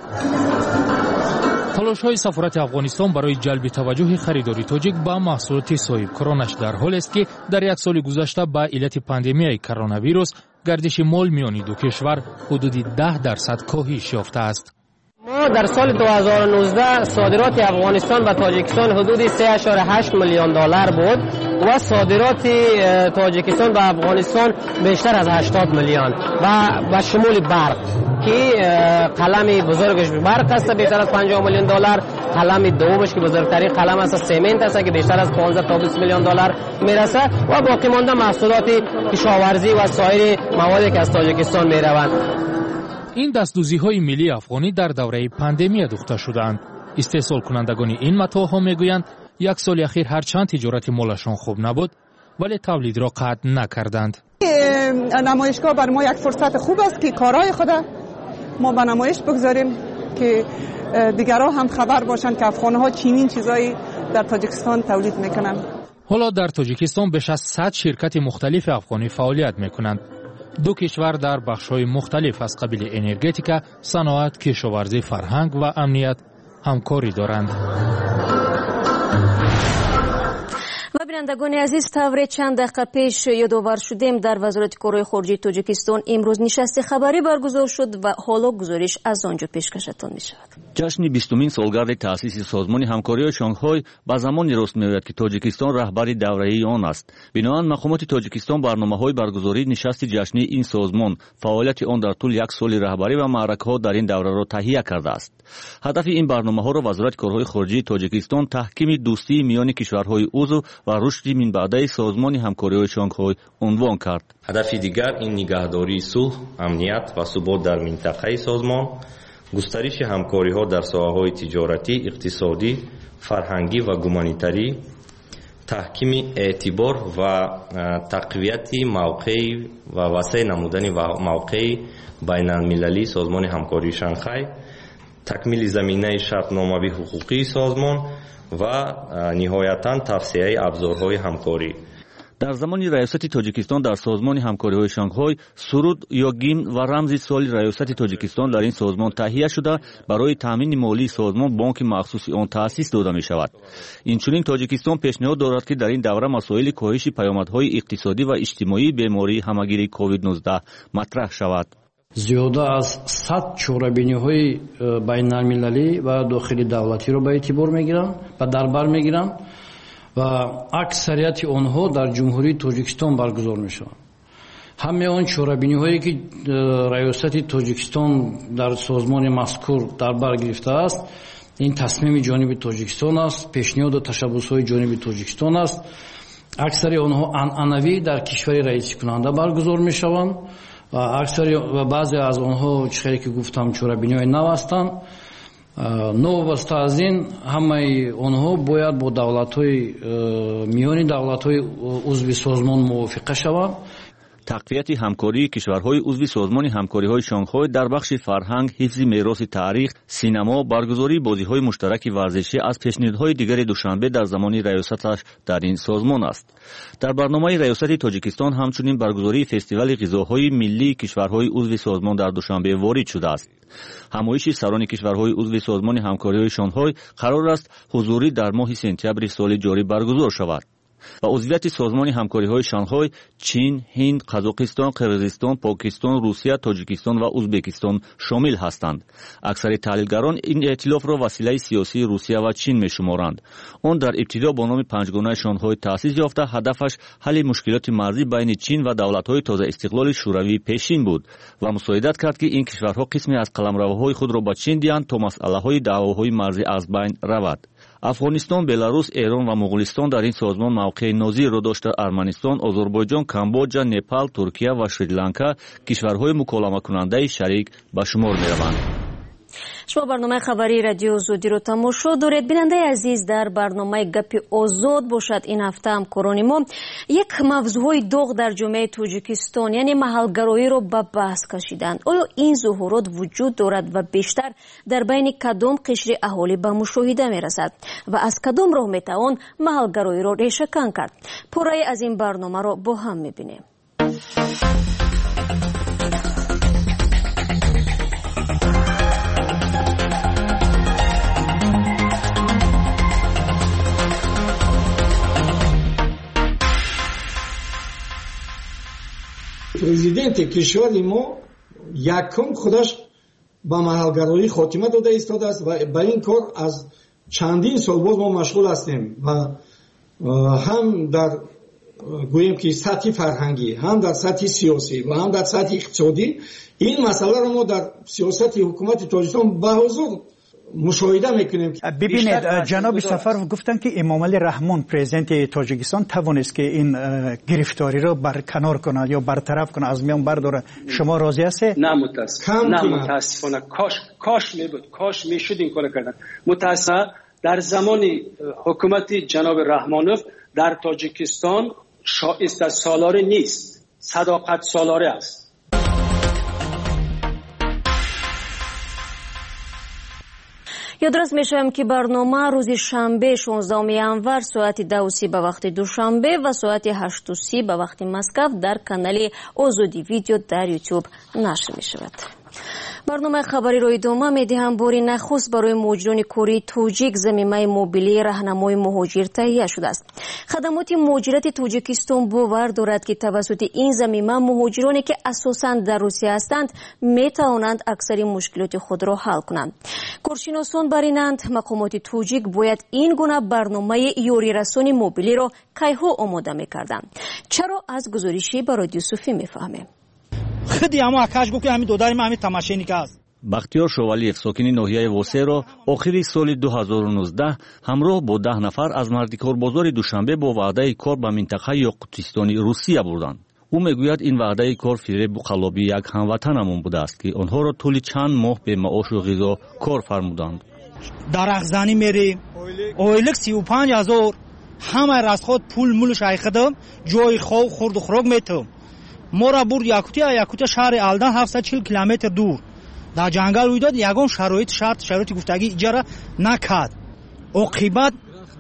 J: تلاش‌های سفارت افغانستان برای جلب توجه خریداری تاجیک به محصولات صاحب کرانش در حال است که در یک سال گذشته به علت پاندمیای کرونا ویروس گردش مال میان دو کشور حدود ده درصد کاهش یافته است.
K: ما در سال دو هزار و نوزده صادرات افغانستان به تاجیکستان حدود سه و هشت میلیون دلار بود و صادرات تاجیکستان به افغانستان بیشتر از هشتاد میلیون و به شمول برق که قلم بزرگش برق است بیشتر از پنجاه میلیون دلار، قلم دومش که بزرگترین قلم است سمنت است که بیشتر از پانزده تا بیست میلیون دلار میرسه و باقی مانده محصولات کشاورزی و سایر موادی که از تاجیکستان میروند.
J: این دستدوزی‌های ملی افغانی در دوره پاندمی دوخته شدند. استحصال کنندگان این متاعها میگویند یک سال اخیر هرچند تجارت مالشان خوب نبود ولی تولید را قطع نکردند.
G: نمایشگاه بر ما یک فرصت خوب است که کارهای خود ما به نمایش بگذاریم که دیگرها هم خبر باشند که افغان‌ها چنین چیزایی در تاجیکستان تولید میکنند.
J: حالا در تاجیکستان بیش از صد شرکت مختلف افغانی فعالیت میکنند. دو کشور در بخش‌های مختلف از قبیل انرژتیکا، صنعت، کشاورزی، فرهنگ و امنیت همکاری دارند.
A: و بینندگان عزیز، طور چند دقیقه پیش یادآور شدیم در وزارت کارهای خارجه تاجیکستان امروز نشست خبری برگزار شد و حالا گزارش از آنجا پیشکشتان می شود.
D: جشن بیستمین سالگرد تأسیس سازمان همکاری شانگهای با زمانی راست می‌آید که تاجیکستان رهبری دوره‌ای آن است. بنابراین مقامات تاجیکستان برنامه‌های برگزاری نشست جشنی این سازمان، فعالیت آن در طول یک سال رهبری و معرکه‌ها در این دوره را تهیه کرده است. هدف این برنامه‌ها را وزارت کارهای خارجه تاجیکستان تحکیم دوستی میان کشورهای عضو و رشد من بعده سازمان همکاری شانگهای عنوان کرد.
O: هدف دیگر این نگهداری صلح، امنیت و ثبات در منطقه سازمان، گسترش همکاری‌ها در ساحه‌های تجارتی، اقتصادی، فرهنگی و گومانیتری، تحکیم اعتبار و تقویت موقع و وسیع نمودن موقع بین المللی سازمان همکاری شانگهای، تکمیل زمینه شرطنامه حقوقی سازمان و نهایتاً توسعه ابزارهای همکاری.
D: در زمان ریاست تاجیکستان در سازمان همکاری‌های شانگهای، سرود یا گیمن و رمز سال ریاست تاجیکستان در این سازمان تهیه شده برای تامین مالی سازمان بانک مخصوص آن تأسیس داده می شود. اینچنین تاجیکستان پیشنهاد دارد که در این دوره مسائل کاهش پیامدهای اقتصادی و اجتماعی بیماری همگیری کووید نوزده مطرح شود.
P: زیاده از صد چاره‌بینی‌های بین‌المللی و داخلی دولتی را به اعتبار می‌گیرند و در بر می‌گیرند و اکثریت آنها در جمهوری تاجیکستان برگزار می‌شوند. همه آن چاره‌بینی‌هایی که ریاست تاجیکستان در سازمان مذکور در بر گرفته است، این تصمیم جانب تاجیکستان است، پیشنهاد و تشبس‌های جانب تاجیکستان است. اکثر آنها عنعنوی در کشور رئیس کننده برگزار می‌شوند و اکثر و بعضی از آنها چیزی که گفتم چاره‌بینی‌های نو هستند. نوابسته از این همه آنها باید با دولت‌های میانی دولت‌های عضو سازمان موافقه شوند.
D: تقویت همکاری کشورهای عضو سازمان همکاری‌های شانگهای در بخش فرهنگ، حفظ میراث تاریخ، سینما، برگزاری بازی‌های مشترک ورزشی از پیشنهادهای دیگر دوشنبه در زمان ریاستش در این سازمان است. در برنامه ریاست تاجیکستان همچنین برگزاری فستیوال غذاهای ملی کشورهای عضو سازمان در دوشنبه وارد شده است. همایش سران کشورهای عضو سازمان همکاری‌های شانگهای قرار است حضوری در ماه سپتامبر سال جاری برگزار شود. و عضویت سازمان همکاری‌های شانگهای چین، هند، قزاقستان، قرقیزستان، پاکستان، روسیه، تاجیکستان و ازبکستان شامل هستند. اکثر تحلیلگران این ائتلاف را وسیله سیاسی روسیه و چین می‌شمارند. آن در ابتدا با نام پنجگانه شانگهای تأسیس یافته، هدفش حل مشکلات مرزی بین چین و دولت‌های تازه استقلال شوروی پیشین بود و مساعدت کرد که این کشورها قسمی از قلمروهای خود را به چین دهند تا مسئله‌های دعواهای مرزی از بین رود. افغانستان، بلاروس، ایران و مغولستان در این سازمان موقع نظیر را داشته. ارمنستان، آذربایجان، کامبوجا، نپال، ترکیه و سریلانکا کشورهای مکالمه کننده شریک به شمار می‌روند.
A: شما برنامه خبری رادیو زودی رو تماشا دارید. بیننده عزیز، در برنامه گپی آزاد باشد این هفته هم کرانی ما یک موضوع داغ در جامعه تاجیکستان یعنی محلگرایی رو به بحث کشیدند. آیا این ظهورات وجود دارد و بیشتر در بین کدام قشر اهالی به مشاهده می رسد و از کدام راه می توان محلگرایی رو ریشه کن کرد؟ پرای از این برنامه رو با هم می بینیم.
R: президент кишвари мо якум худаш ба маҳалгароӣ хотима дода истодааст ва ба ин кор аз чандин сол боз мо машғул ҳастем ва ҳам дар гӯем ки сатҳи фарҳангӣ, ҳам дар сатҳи сиёсӣ ва ҳам дар сатҳи иқтисодӣ ин масъаларо мо дар сиёсати ҳукумати тоҷикистон баҳозур مشاهده میکنیم.
C: ببینید جناب سفر گفتن که امامعلی رحمان پرزیدنت تاجیکستان توانست که این گرفتاری رو برکنار کنه یا برطرف کنه، از میان برداره. شما راضی هستید؟
U: نه متاسفانه. نه متاسفانه کاش کاش میبود، کاش میشد این کار کردن. متاسفانه در زمان حکومت جناب رحمانوف در تاجیکستان شایسته سالاره نیست، صداقت سالاره است.
A: یادرس میشویم که برنامه روز شنبه شانزدهم январ ساعت دو و سی به وقت دوشنبه و ساعت هشت و سی به وقت مسکو در کانال آزادی ویدیو در یوتیوب نشر می شود. برنامه خبری رو ادامه میدهم. باری نخست برای مهاجران کره تاجیک ضمیمه موبیلی راهنمای مهاجر تهیه شده است. خدمات مهاجرت تاجیکستان باور دارد که توسط این ضمیمه مهاجرانی که اساساً در روسیه هستند می توانند اکثر مشکلات خود را حل کنند. کارشناسان برینند مقامات تاجیک باید این گونه برنامه یاری رسانی موبیلی را کیها آماده می‌کردند. چرا؟ از گزارشی برای یوسفی می‌فهمیم.
L: خیلی اما اکاش گفت که همین دوداری ما همین تماشینی که است.
D: بختیار شوالیف ساکنی ناحیه واسه را آخری سال دو هزار و نوزده همراه با ده نفر از مردکار بازار دوشنبه با وعده کار به منطقه یاقوتستانی روسیه بردند. او میگوید این وعده کار فریب و قلابی یک هموطنمون بوده است که آنها را طول چند ماه به معاش و غذا کار فرمودند.
L: درخزانی میری اویلک سی و پنج هزار همه راسخود پول مول شایخدم جای خواب خورد و خوراک میتم. مورا بور یاکوتیا یاکوتیا شهر الدن هفتصد و چهل کیلومتر دور در جنگل روی داد. یگان شرایط شرط شرایط گفتگی اجاره نکرد. عاقبت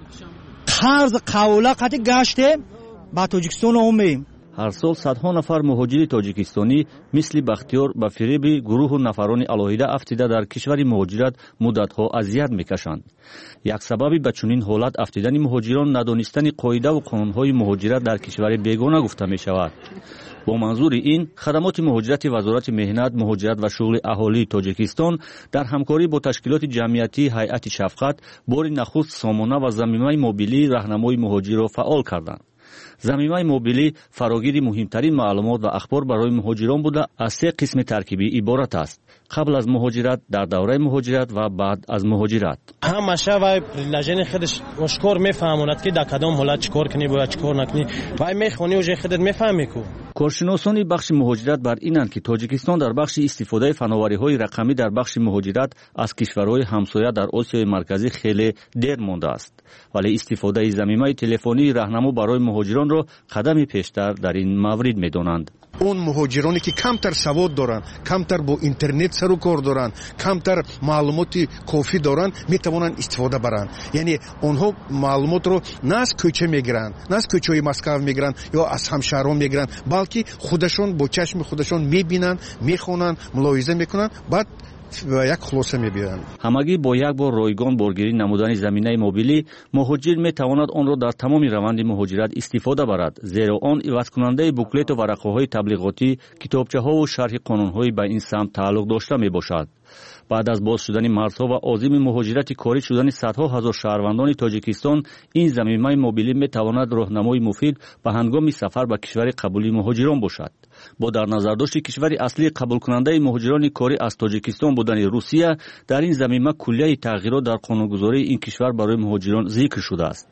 L: قرض قوله قطع گشته با تاجیکستان اومیم.
D: هر سال صدها نفر مهاجر تاجیکستانی مثل بختیار به فریب گروه و نفران علاهیده افتیده در کشور مهاجرت مدتها اذیت میکشند. یک سببی به چنین حالت افتیدن مهاجران ندانستن قاعده و قانونهای مهاجرت در کشور بیگانه گفته می شود. با منظور این خدمات مهاجرت وزارت مهنت، مهاجرت و شغل اهالی تاجیکستان در همکاری با تشکیلات جمعیتی هیئت شفقت بار نخست سامانه و ضمیمه موبیلی راهنمای مهاجر را فعال کردند. ضمیمه موبیلی فراگیر مهمترین معلومات و اخبار برای مهاجران بوده از سه قسم ترکیبی عبارت است: قبل از مهاجرت، در دوره مهاجرت و بعد از مهاجرت.
M: همشه و لجن خودش مشکور میفهموند که در کدام حالت چیکار کنی باید چیکار نکنی و میخونی و جای خودت میفهمی کو.
D: کارشناسان بخش مهاجرت بر اینند که تاجیکستان در بخش استفاده فناوری‌های رقمی در بخش مهاجرت از کشورهای همسایه در آسیای مرکزی خیلی دیر مانده است، ولی استفاده ضمیمه تلفنی راهنما برای مهاجران را قدمی پیشتر در این مورد می‌دانند.
N: اون مهاجرانی که کمتر سواد دارن، کمتر با اینترنت سر و کار دارن، کمتر معلومات کافی دارن میتوانند استفاده برن. یعنی اونها معلومات رو نه از کوچه میگیرن، نه از کوچه‌های مسکو میگیرن یا از همشهران میگیرن، بلکه خودشون با چشم خودشون میبینن، میخونن، ملاحظه میکنن، بعد و یک خلاصه میبینن.
D: همگی با یک بار رایگان بارگیری نمودن زمینه موبیلی مهاجر میتواند آن را در تمام روند مهاجرت استفاده برد، زیرا آن عوض کننده بوکلت و ورقه‌های تبلیغاتی، کتابچه‌ها و شرح قانون‌های به این سمت تعلق داشته میباشد. بعد از باز شدن مرزها و عازم مهاجرت کاری شدن صدها هزار شهروندان تاجیکستان، این ضمیمه موبیلی میتواند راهنمای مفید به هنگام سفر به کشور قبولی مهاجران باشد. با در نظر داشت کشور اصلی قبول کننده مهاجران کاری از تاجیکستان بودن روسیه، در این ضمیمه کلیه تغییرات در قانونگذاری این کشور برای مهاجران ذکر شده است.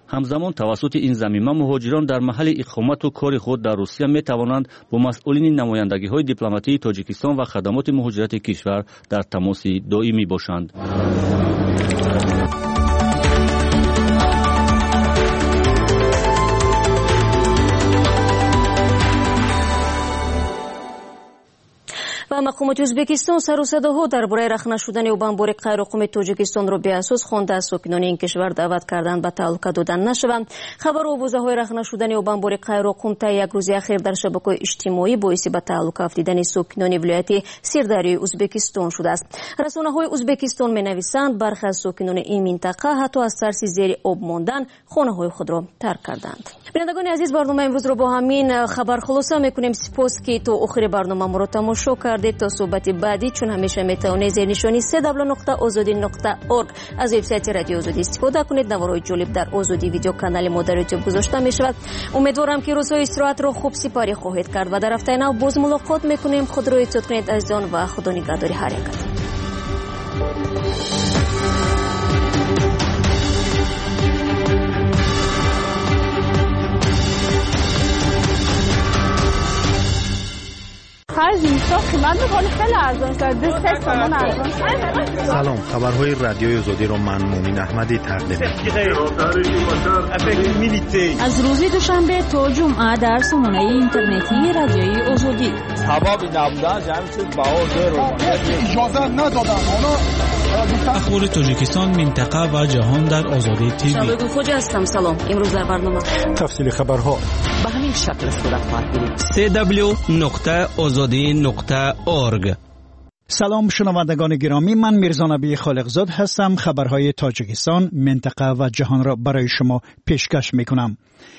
D: همزمان توسط این ضمیمه مهاجران در محل اقامت و کار خود در روسیه می توانند با مسئولین نمایندگی‌های دیپلماتی تاجیکستان و خدمات مهاجرت کشور در تماس دائمی باشند.
A: و مقامات ازبکستان سر و صداها درباره رخنه شدن و بمبار قیرقوم تاجیکستان را به اساس خوانده از ساکنان این کشور دعوت کردند به تعلق دادن نشوند. خبر آوازه‌های رخنه شدن و بمبار قیرقوم تا یک روز اخیر در شبکه‌های اجتماعی باعث به تعلق افتادن ساکنان ولایت سیردریای ازبکستان شده است. رسانه‌های ازبکستان می‌نویسند برخی از ساکنان این منطقه حتی از ترس زیر آب ماندن خانه‌های خود را ترک کردند. بینندگان عزیز، برنامه امروز را با همین خبر خلاصه می‌کنیم. سپاس که تا آخر برنامه ما را تماشا کردید. تا صحبت بعدی چون همیشه میتونید زیر نشانی سه دبل نقطه آزادی نقطه اورگ از وبسایت رادیو آزادی استفاده کنید. نوارهای جالب در آزادی ویدیو کانال ما در یوتیوب گذاشته می شود. امیدوارم که روزهای استراحت را خوب سپاری خواهید کرد و در هفته نو باز ملاقات میکنیم. خود را احتیاط کنید عزیزان و خدا نگهدار هر یک.
B: سلام، خبرهای رادیوی آزادی را من مومن احمدی تقدیم می‌کنم.
Q: از روز دوشنبه تا جمعه در سامانه اینترنتی رادیوی آزادی.
V: سبب نبودن جمع چیز بهار اجازه ندادن.
W: اخبار تاجیکستان، منطقه و جهان در آزادی تیوی.
A: شبگون خوجا هستم. سلام. امروز در برنامه
B: تفصیل خبرها
V: به همین شکل صورت خواهد گرفت.
W: سه دبلیو نقطه آزادی نقطه اورگ.
C: سلام شنوندگان گرامی، من میرزا نبی خالقزاد هستم. خبرهای تاجیکستان، منطقه و جهان را برای شما پیشکش میکنم.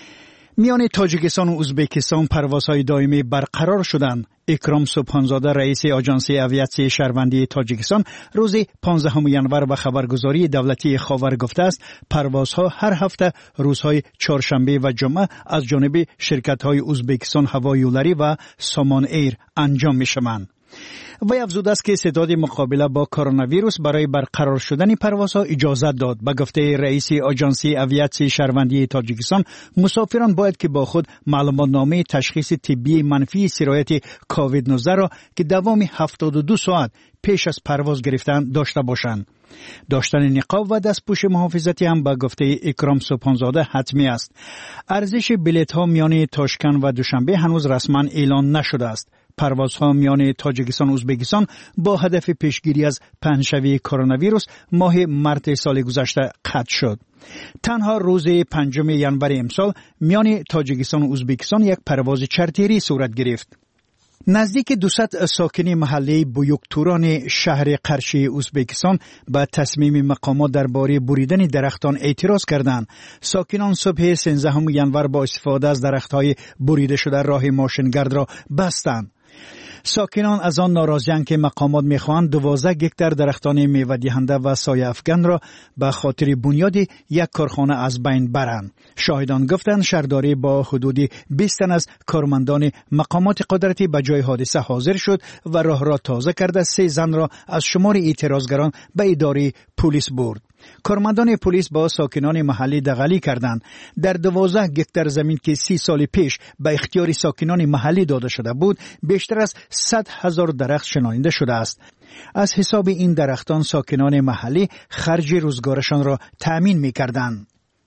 C: میان تاجیکستان و ازبکستان پروازهای دائمی برقرار شدند. اکرام سبحانزاده رئیس آژانس اویاسیون شهروندی تاجیکستان روز پانزدهم ژانویه به خبرگزاری دولتی خاور گفته است پروازها هر هفته روزهای چهارشنبه و جمعه از جانب شرکت‌های ازبکستان هوایولری و سامان ایر انجام می‌شوند. وی افزوده است که استعداد مقابله با کرونا ویروس برای برقرار شدن پروازها اجازه داد. به گفته رئیس آژانس اویاسیون شهروندی تاجیکستان، مسافران باید که با خود معلومات نامه تشخیص طبی منفی سرایت کووید نوزده را که دوام هفتاد و دو ساعت پیش از پرواز گرفتن داشته باشند. داشتن نقاب و دستپوش محافظتی هم به گفته اکرام سبحانزاده حتمی است. ارزش بلیط ها میان تاشکند و دوشنبه هنوز رسما اعلان نشده است. پروازها میان تاجیکستان و ازبکستان با هدف پیشگیری از پهنشوی کرونا ویروس ماه مارس سال گذشته قطع شد. تنها روز پنجم ژانویه امسال میان تاجیکستان و ازبکستان یک پرواز چارتری صورت گرفت. نزدیک دویست ساکنی محله بویوکتوران شهر قرشی ازبکستان به تصمیم مقامات درباره بریدن درختان اعتراض کردند. ساکنان صبح سیزدهم ژانویه با استفاده از درختهای بریده شده راه ماشینگرد را بستند. ساکنان از آن ناراضی‌اند که مقامات می‌خواهند دوازده گکتار درختان میوه دهنده و سایه افکن را به خاطر بنیاد یک کارخانه از بین برند. شاهدان گفتند شهرداری با حدود بیست تن از کارمندان مقامات قدرتی به جای حادثه حاضر شد و راه را تازه کرده سه زن را از شمار اعتراضگران به اداره پلیس برد. کارمندان پلیس با ساکنان محلی دغلی کردند. در دوازده گکتار زمین که سی سال پیش به اختیار ساکنان محلی داده شده بود، بیشتر از صد هزار درخت شنانده شده است. از حساب این درختان ساکنان محلی خرج روزگارشان را تأمین می‌کردند.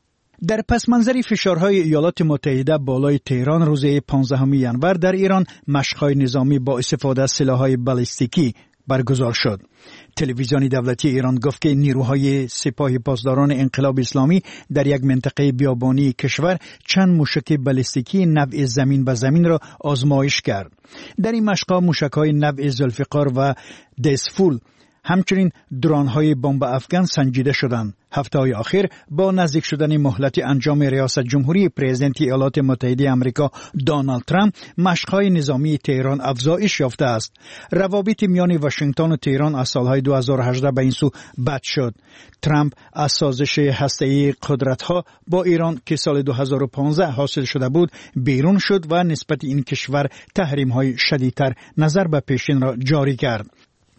C: در پس منظر فشارهای ایالات متحده بالای تهران روز پانزدهم ژانویه در ایران مشق‌های نظامی با استفاده از سلاح‌های بالستیکی برگزار شد. تلویزیون دولتی ایران گفت که نیروهای سپاه پاسداران انقلاب اسلامی در یک منطقه بیابانی کشور چند موشک بالستیکی نوع زمین به زمین را آزمایش کرد. در این مشق‌ها موشک‌های نوع ذوالفقار و دسفول همچنین درون‌های بمب افغان سنجیده شدند. هفته‌های اخیر با نزدیک شدن مهلت انجام ریاست جمهوری پرزیدنت ایالات متحده آمریکا دونالد ترامپ، مشق‌های نظامی تهران افزایش یافته است. روابط میان واشنگتن و تهران از سالهای دو هزار و هجده به این سو بد شد. ترامپ از سازش هسته‌ای قدرت‌ها با ایران که سال دو هزار و پانزده حاصل شده بود بیرون شد و نسبت این کشور تحریم‌های شدیدتر نظر به پیشین را جاری کرد.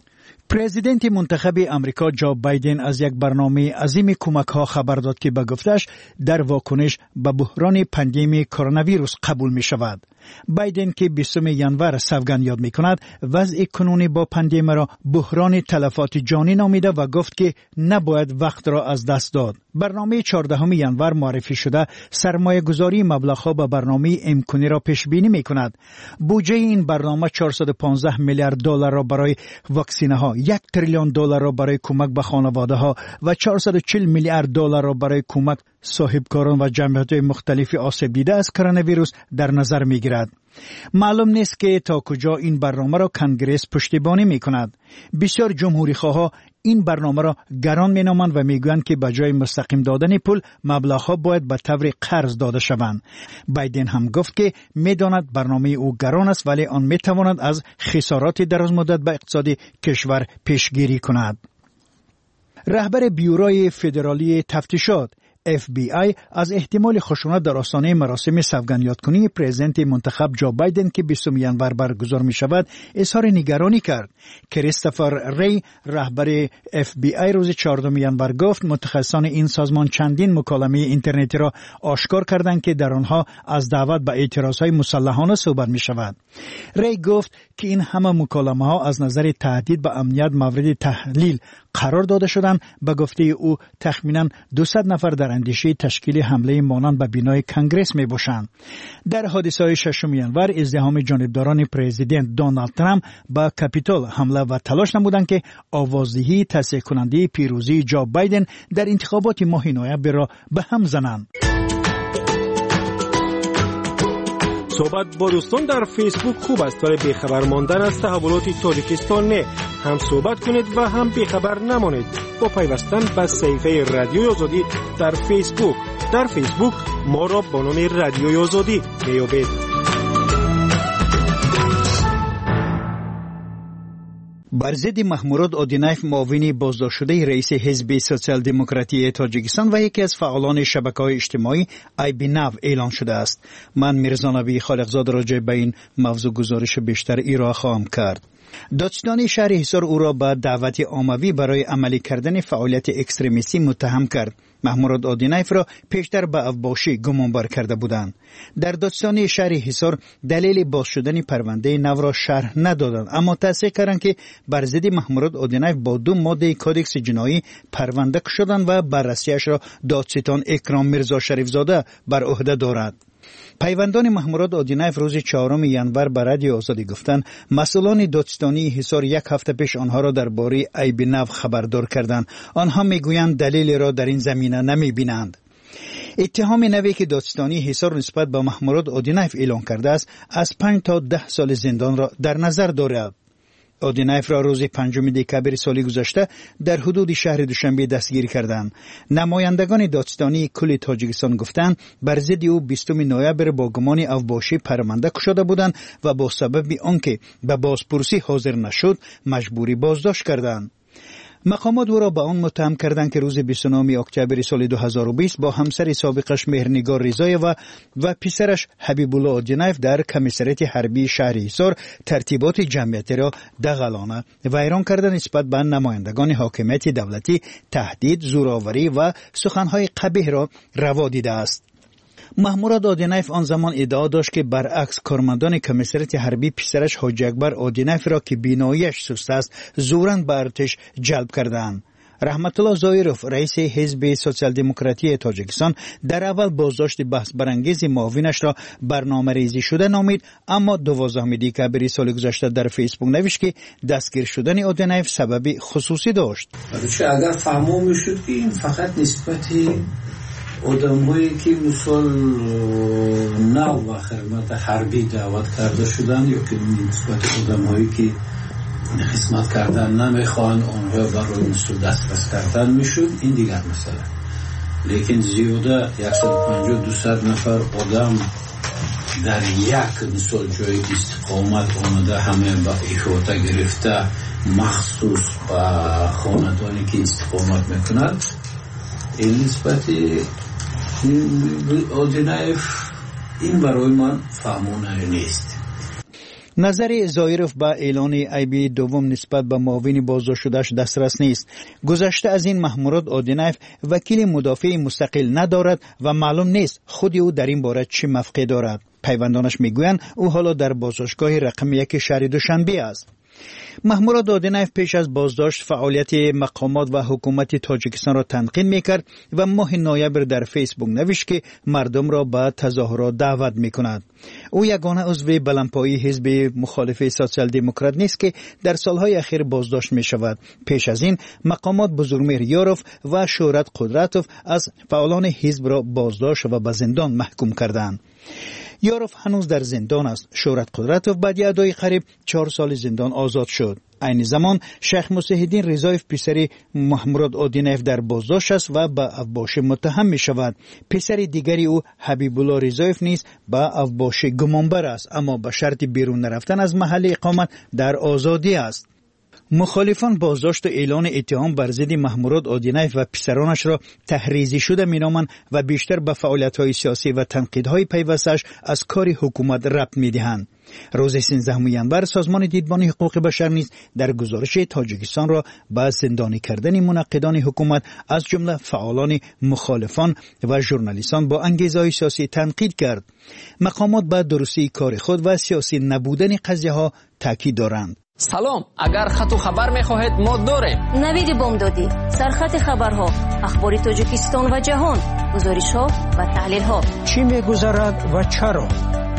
C: پرزیدنت منتخب امریکا جو بایدن از یک برنامه عظیم کمک ها خبر داد که به گفتش در واکنش به بحران پاندمی کرونا ویروس قبول می شود. بایدن که بیستم ژانویه سوگند یاد می کند وضع کنونی با پاندمی را بحران تلفات جانی نامیده و گفت که نباید وقت را از دست داد. برنامه چهاردهم ژانویه معرفی شده سرمایه گذاری مبلغ ها به برنامه امکانی را پیش بینی می کند. بودجه این برنامه چهارصد و پانزده میلیارد دلار را برای واکسینه ها، یک تریلیون دلار را برای کمک به خانواده ها و چهارصد و چهل میلیارد دلار را برای کمک صاحبکاران و جمعیت مختلف آسیب دیده از کرونا ویروس در نظر می گیرد. معلوم نیست که تا کجا این برنامه را کنگرس پشتیبانی می کند. بسیار جمهوری خواه این برنامه را گران می نامند و می گویند که به جای مستقیم دادن پول مبلغ ها باید به طور قرض داده شوند. بایدن هم گفت که می داند برنامه او گران است ولی آن می تواند از خسارات دراز مدت به اقتصاد کشور پیشگیری کند. رهبر بیوروی فدرالی تفتیشات اف بی آی از احتمال خشونت در آستانه مراسم سوگند یادکنی پرزیدنت منتخب جو بایدن که بیستم ژانویه برگزار می شود اظهار نگرانی کرد. کریستوفر ری رهبر اف بی آی روز چهاردهم ژانویه گفت متخصصان این سازمان چندین مکالمه اینترنتی را آشکار کردند که در آنها از دعوت به اعتراضهای مسلحانه صحبت می شود. ری گفت که این همه مکالمه ها از نظر تهدید به امنیت مورد تحلیل قرار داده شدند. به گفته او تخمینا دویست نفر در اندیشه تشکیل حمله مانند به بینای کنگرس می باشند. در حادثه ششم ژانویه ازدحام جانبداران پرزیدنت دونالد ترامپ به کاپیتول حمله و تلاش نمودند که آوازدهی تصدیق کننده پیروزی جو بایدن در انتخابات ماه نوامبر را به هم زنند.
E: صحبت با دوستان در فیسبوک خوب است ولی بیخبر ماندن از تحولات تاجیکستان نه. هم صحبت کنید و هم بیخبر نمانید با پیوستن به صفحه رادیوی آزادی در فیسبوک. در فیسبوک ما را با نام رادیوی آزادی میابید.
C: بر ضد محمود آدینایف معاون بازداشت شده رئیس حزب سوسیال دموکراتی تاجیکستان و یکی از فعالان شبکه‌های اجتماعی آیبیناو اعلان شده است. من میرزا نبی خالقزاده راجع به این موضوع گزارش بیشتر ارائه خواهم کرد. دادستان شهر حصار او را به دعوت عمومی برای عملی کردن فعالیت اکستریمیستی متهم کرد. محمود آدینایف را پیشتر به افباشی گمانبر کرده بودند. در دادستانی شهر حصار دلیل باز شدن پرونده نو را شرح ندادند، اما تصدیق کردند که بر ضد محمود آدینایف با دو ماده کادکس جنایی پرونده شدند و بررسیش را دادستان اکرام میرزا شریف زاده بر عهده دارد. پیوندان محمود آدینایف روز چهارم ژانویه به رادیو آزادی گفتند مسئولان دادستانی حصار یک هفته پیش آنها را درباره آیبیناو خبردار کردند. آنها میگویند دلیلی را در این زمینه نمیبینند. اتهام نوی که دادستانی حصار نسبت به محمود آدینایف اعلان کرده است از پنج تا ده سال زندان را در نظر دارد. آدینایف را روز پنجم دکامبر سال گذشته در حدود شهر دوشنبه دستگیر کردند. نمایندگان دادستانی کل تاجیکستان گفتند بر ضد او بیستم نوامبر با گمان افباشی پرونده شده بودند و با سبب آنکه به بازپرسی حاضر نشد مجبوری بازداشت کردند. مقامات او را به آن متهم کردند که روز بیست و نهم اکتبر سال دو هزار و بیست با همسر سابقش مهرنگار رضایی و و پسرش حبیب الله آدینایف در کمیسریت حربی شهر حصار ترتیبات جمعیتی را دغلانه ویران کردن نسبت به نمایندگان حاکمیت دولتی تهدید، زورآوری و سخنهای قبیح را روا دیده است. محمود آدینایف آن زمان ادعا داشت که برعکس کارمندان کمیسریت حربی پسرش حاجی اکبر آدینایف را که بیناییش سست است زوراً به ارتش جلب کردند. رحمت الله زایروف رئیس حزب سوسیال دموکراتی تاجیکستان در اول بازداشت بحث برانگیز معاونش را برنامه ریزی شده نامید، اما دوازدهم دکامبر سال گذشته در فیسبوک نوشت که دستگیر شدن آدینایف سبب خصوصی داشت.
S: اگر فهمو میشد که این فقط نسبتی آدم هایی که مثال نو و خدمت حربی دعوت کرده شدن یا که نسبت آدم هایی که خدمت کردن نمیخوان آنها برای مثل دسترس کردن میشد، این دیگر مسئله. لیکن زیاده صد و پنجاه دویست نفر آدم در یک مثال جای استقامت آمده همه با احاطه گرفته مخصوص با خاندانی که استقامت میکنند، این نسبتی آدینایف این برای من فهمونه نیست.
C: نظر زایروف با اعلان ایبی دوم نسبت به معاون بازداشت شدهش دسترس نیست. گذشته از این محمود آدینایف وکیل مدافع مستقل ندارد و معلوم نیست خود او در این باره چه موقعی دارد. پیوندانش میگویند او حالا در بازداشتگاه رقم یک شهر دوشنبه است. محمود آدینایف پیش از بازداشت فعالیت مقامات و حکومت تاجیکستان را تنقید میکرد و ماه نوامبر در فیسبوک نوشت که مردم را به تظاهرات دعوت میکند. او یگانه عضو بلندپایه حزب مخالف سوسیال دموکرات نیست که در سالهای اخیر بازداشت می شود. پیش از این مقامات بزرگمهر یاروف و شهرت قدرتوف از فعالان حزب را بازداشت و به زندان محکوم کردند. یاروف هنوز در زندان است. شهرت قدرتوف بعد از ادای قریب چهار سال زندان آزاد شد. این زمان شیخ مصیح‌الدین رضایف پسر محمود آدینایف در بازداشت است و به افباشی متهم می شود. پسر دیگری او حبیب الله رضایف نیز به افباشی گمانبر است، اما به شرط بیرون نرفتن از محل اقامت در آزادی است. مخالفان بازداشت و اعلان اتهام بر ضد محمود آدینایف و پسرانش را تحریزی شده مینامند و بیشتر به فعالیت‌های سیاسی و تنقیدهای پیوستش از کار حکومت ربط می‌دهند. روز سیزدهم ژانویه سازمان دیدبان حقوق بشر نیز در گزارش تاجیکستان را به زندانی کردن منقدان حکومت از جمله فعالان مخالفان و ژورنالیستان با انگیزه‌های سیاسی تنقید کرد. مقامات به درستی کار خود و سیاسی نبودن قضیه‌ها تاکید دارند.
F: سلام، اگر خط و خبر می‌خواهید ما داریم.
A: نوید بامدادی، سرخط خبرها، اخبار تاجیکستان و جهان، گزارش‌ها و تحلیل‌ها.
H: چی می‌گذرد و چرا؟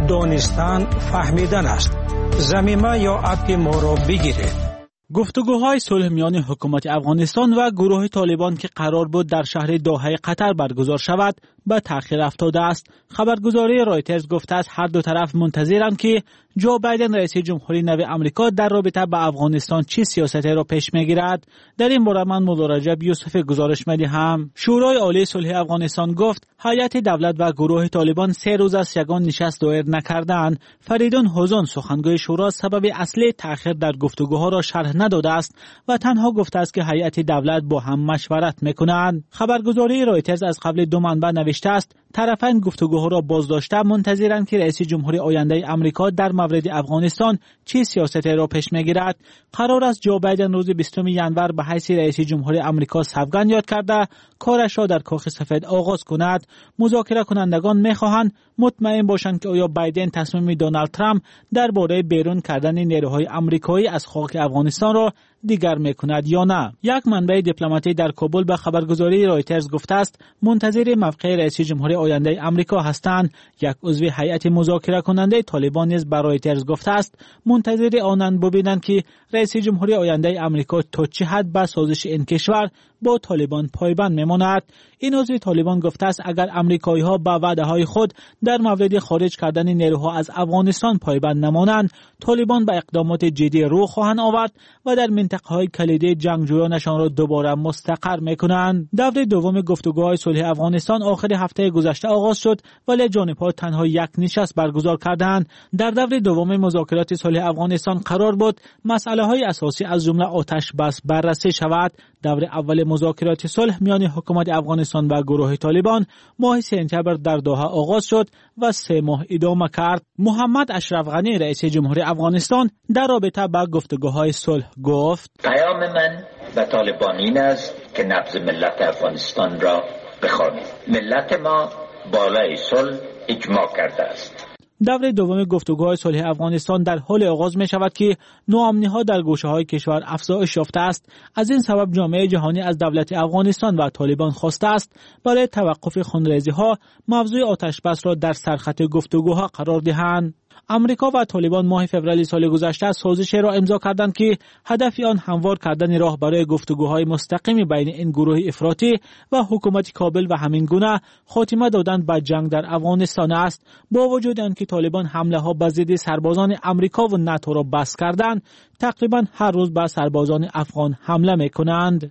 H: دانستن فهمیدن است. ضمیمه یا اپ ما را بگیرید.
W: گفتگوهای صلح میان حکومت افغانستان و گروه طالبان که قرار بود در شهر دوحه قطر برگزار شود به تأخیر افتاده است. خبرگزاری رایترز گفته است هر دو طرف منتظرند که جو بایدن رئیس جمهوری نو آمریکا در رابطه با افغانستان چه سیاستی را پیش میگیرد. در این باره من مدرجب یوسف گزارش میدهم. شورای عالی صلح افغانستان گفت هیئت دولت و گروه طالبان سه روز است یگان نشست دایر نکردند. فریدون حزون سخنگوی شورا سبب اصلی تأخیر در گفتگوها را شرح نداده است و تنها گفته است که هیئت دولت با هم مشورت میکنند. خبرگزاری رایترز از قبل دو منبع نوشته است طرفین گفتگوها را بازداشته منتظرند که رئیس جمهوری آینده آمریکا در مورد افغانستان چه سیاستی را پیش میگیرد. قرار است جو بایدن روز بیستم ژانویه به حیث رئیس جمهوری آمریکا سوگند یاد کرده کارش را در کاخ سفید آغاز کند. مذاکره کنندگان میخواهند مطمئن باشند که آیا بایدن تصمیم دونالد ترامپ درباره بیرون کردن نیروهای آمریکایی از خاک افغانستان را دیگر میکند یا نه. یک منبع دیپلماتی در کابل به خبرگزاری رایترز گفته است منتظر موقع رئیس جمهوری آینده آمریکا هستند. یک عضو هیئت مذاکره کننده طالبان نیز به رایترز گفته است منتظر آنند ببینند که رئیس جمهوری آینده آمریکا تا چه حد به سازش این کشور با طالبان پایبند میماند. این عضو طالبان گفته است اگر آمریکایی ها به وعده های خود در مورد خارج کردن نیروها از افغانستان پایبند نمانند طالبان به اقدامات جدی رو خواهند آورد و در منطقه های کلیدی جنگجویانشان را دوباره مستقر میکنند. دور دوم گفتگوهای صلح افغانستان آخر هفته گذشته آغاز شد ولی جانبها تنها یک نشست برگزار کردند. در دور دوم مذاکرات صلح افغانستان قرار بود مسئله های اساسی از جمله آتش بس بررسی شود. دور اول مذاکرات صلح میان حکومت افغانستان و گروه طالبان ماه سپتامبر در دوحه آغاز شد و سه ماه ادامه کرد. محمد اشرف غنی رئیس جمهوری افغانستان در رابطه با گفتگوهای صلح گفت
T: پیام من به طالبان این است که نبض ملت افغانستان را بخوانید. ملت ما بالای صلح اجماع کرده است.
W: دور دوم گفتگوهای صلح افغانستان در حال آغاز می شود که نوآمنی‌ها در گوشه‌های کشور افزایش یافته است. از این سبب جامعه جهانی از دولت افغانستان و طالبان خواسته است برای توقف خونریزی‌ها موضوع آتش بس را در سرخط گفتگوها قرار دهند. امریکا و طالبان ماه فوریه سال گذشته سازشی را امضا کردند که هدف آن هموار کردن راه برای گفتگوهای مستقیم بین این گروه افراطی و حکومت کابل و همین گونه خاتمه دادن به جنگ در افغانستان است. با وجود آنکه طالبان حمله ها به ضد سربازان امریکا و ناتو را بس کردند، تقریبا هر روز به سربازان افغان حمله می‌کنند.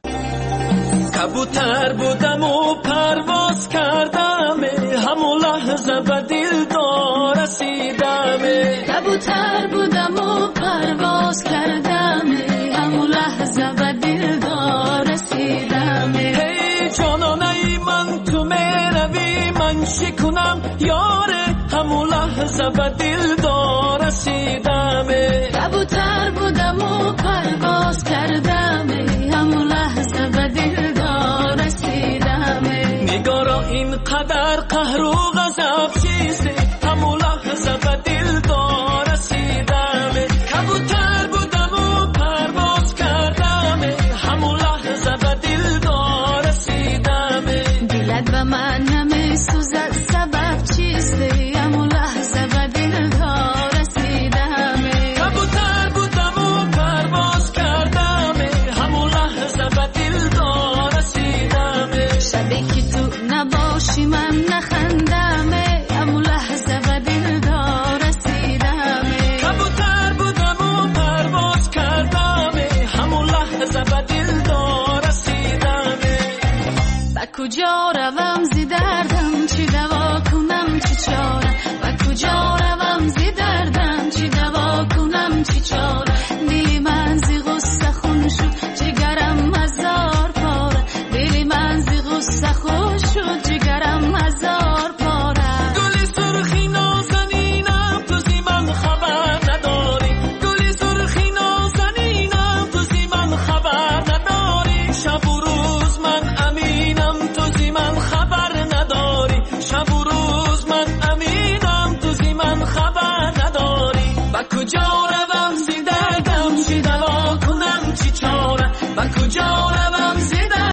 X: کبوتر بودم و پرواز کردم، همون لحظه به دلدار رسیدم.
Y: کبوتر بودم و پرواز کردم، همون لحظه به دلدار رسیدم.
X: هی جانانه من تو میروی من شکنم یاره، همون لحظه به دلدار رسیدم.
Y: کبوتر بودم و پرواز کردم همون لحظه به دلدار رسیدم
X: نگارا اینقدر قهر و غضب چیزه همون لحظه به دلدار رسیدم کبوتر بودم و پرواز کردم همون لحظه به دلدار رسیدم
Y: دلت به من نمیسوزد سبب چیسته همون لحظه به دلدار رسیدم
X: کبوتر بودم و پرواز کردم همون لحظه به دلدار رسیدم
Y: شبی که تو نباشی من نخندم همون لحظه به دلدار رسیدم
X: کبوتر بودم و پرواز کردم همون لحظه به دلدار رسیدم
Y: با کجا روم زی دردم چی دوا کنم چی چاره با کجا روم زی دردم چی دوا کنم چی چاره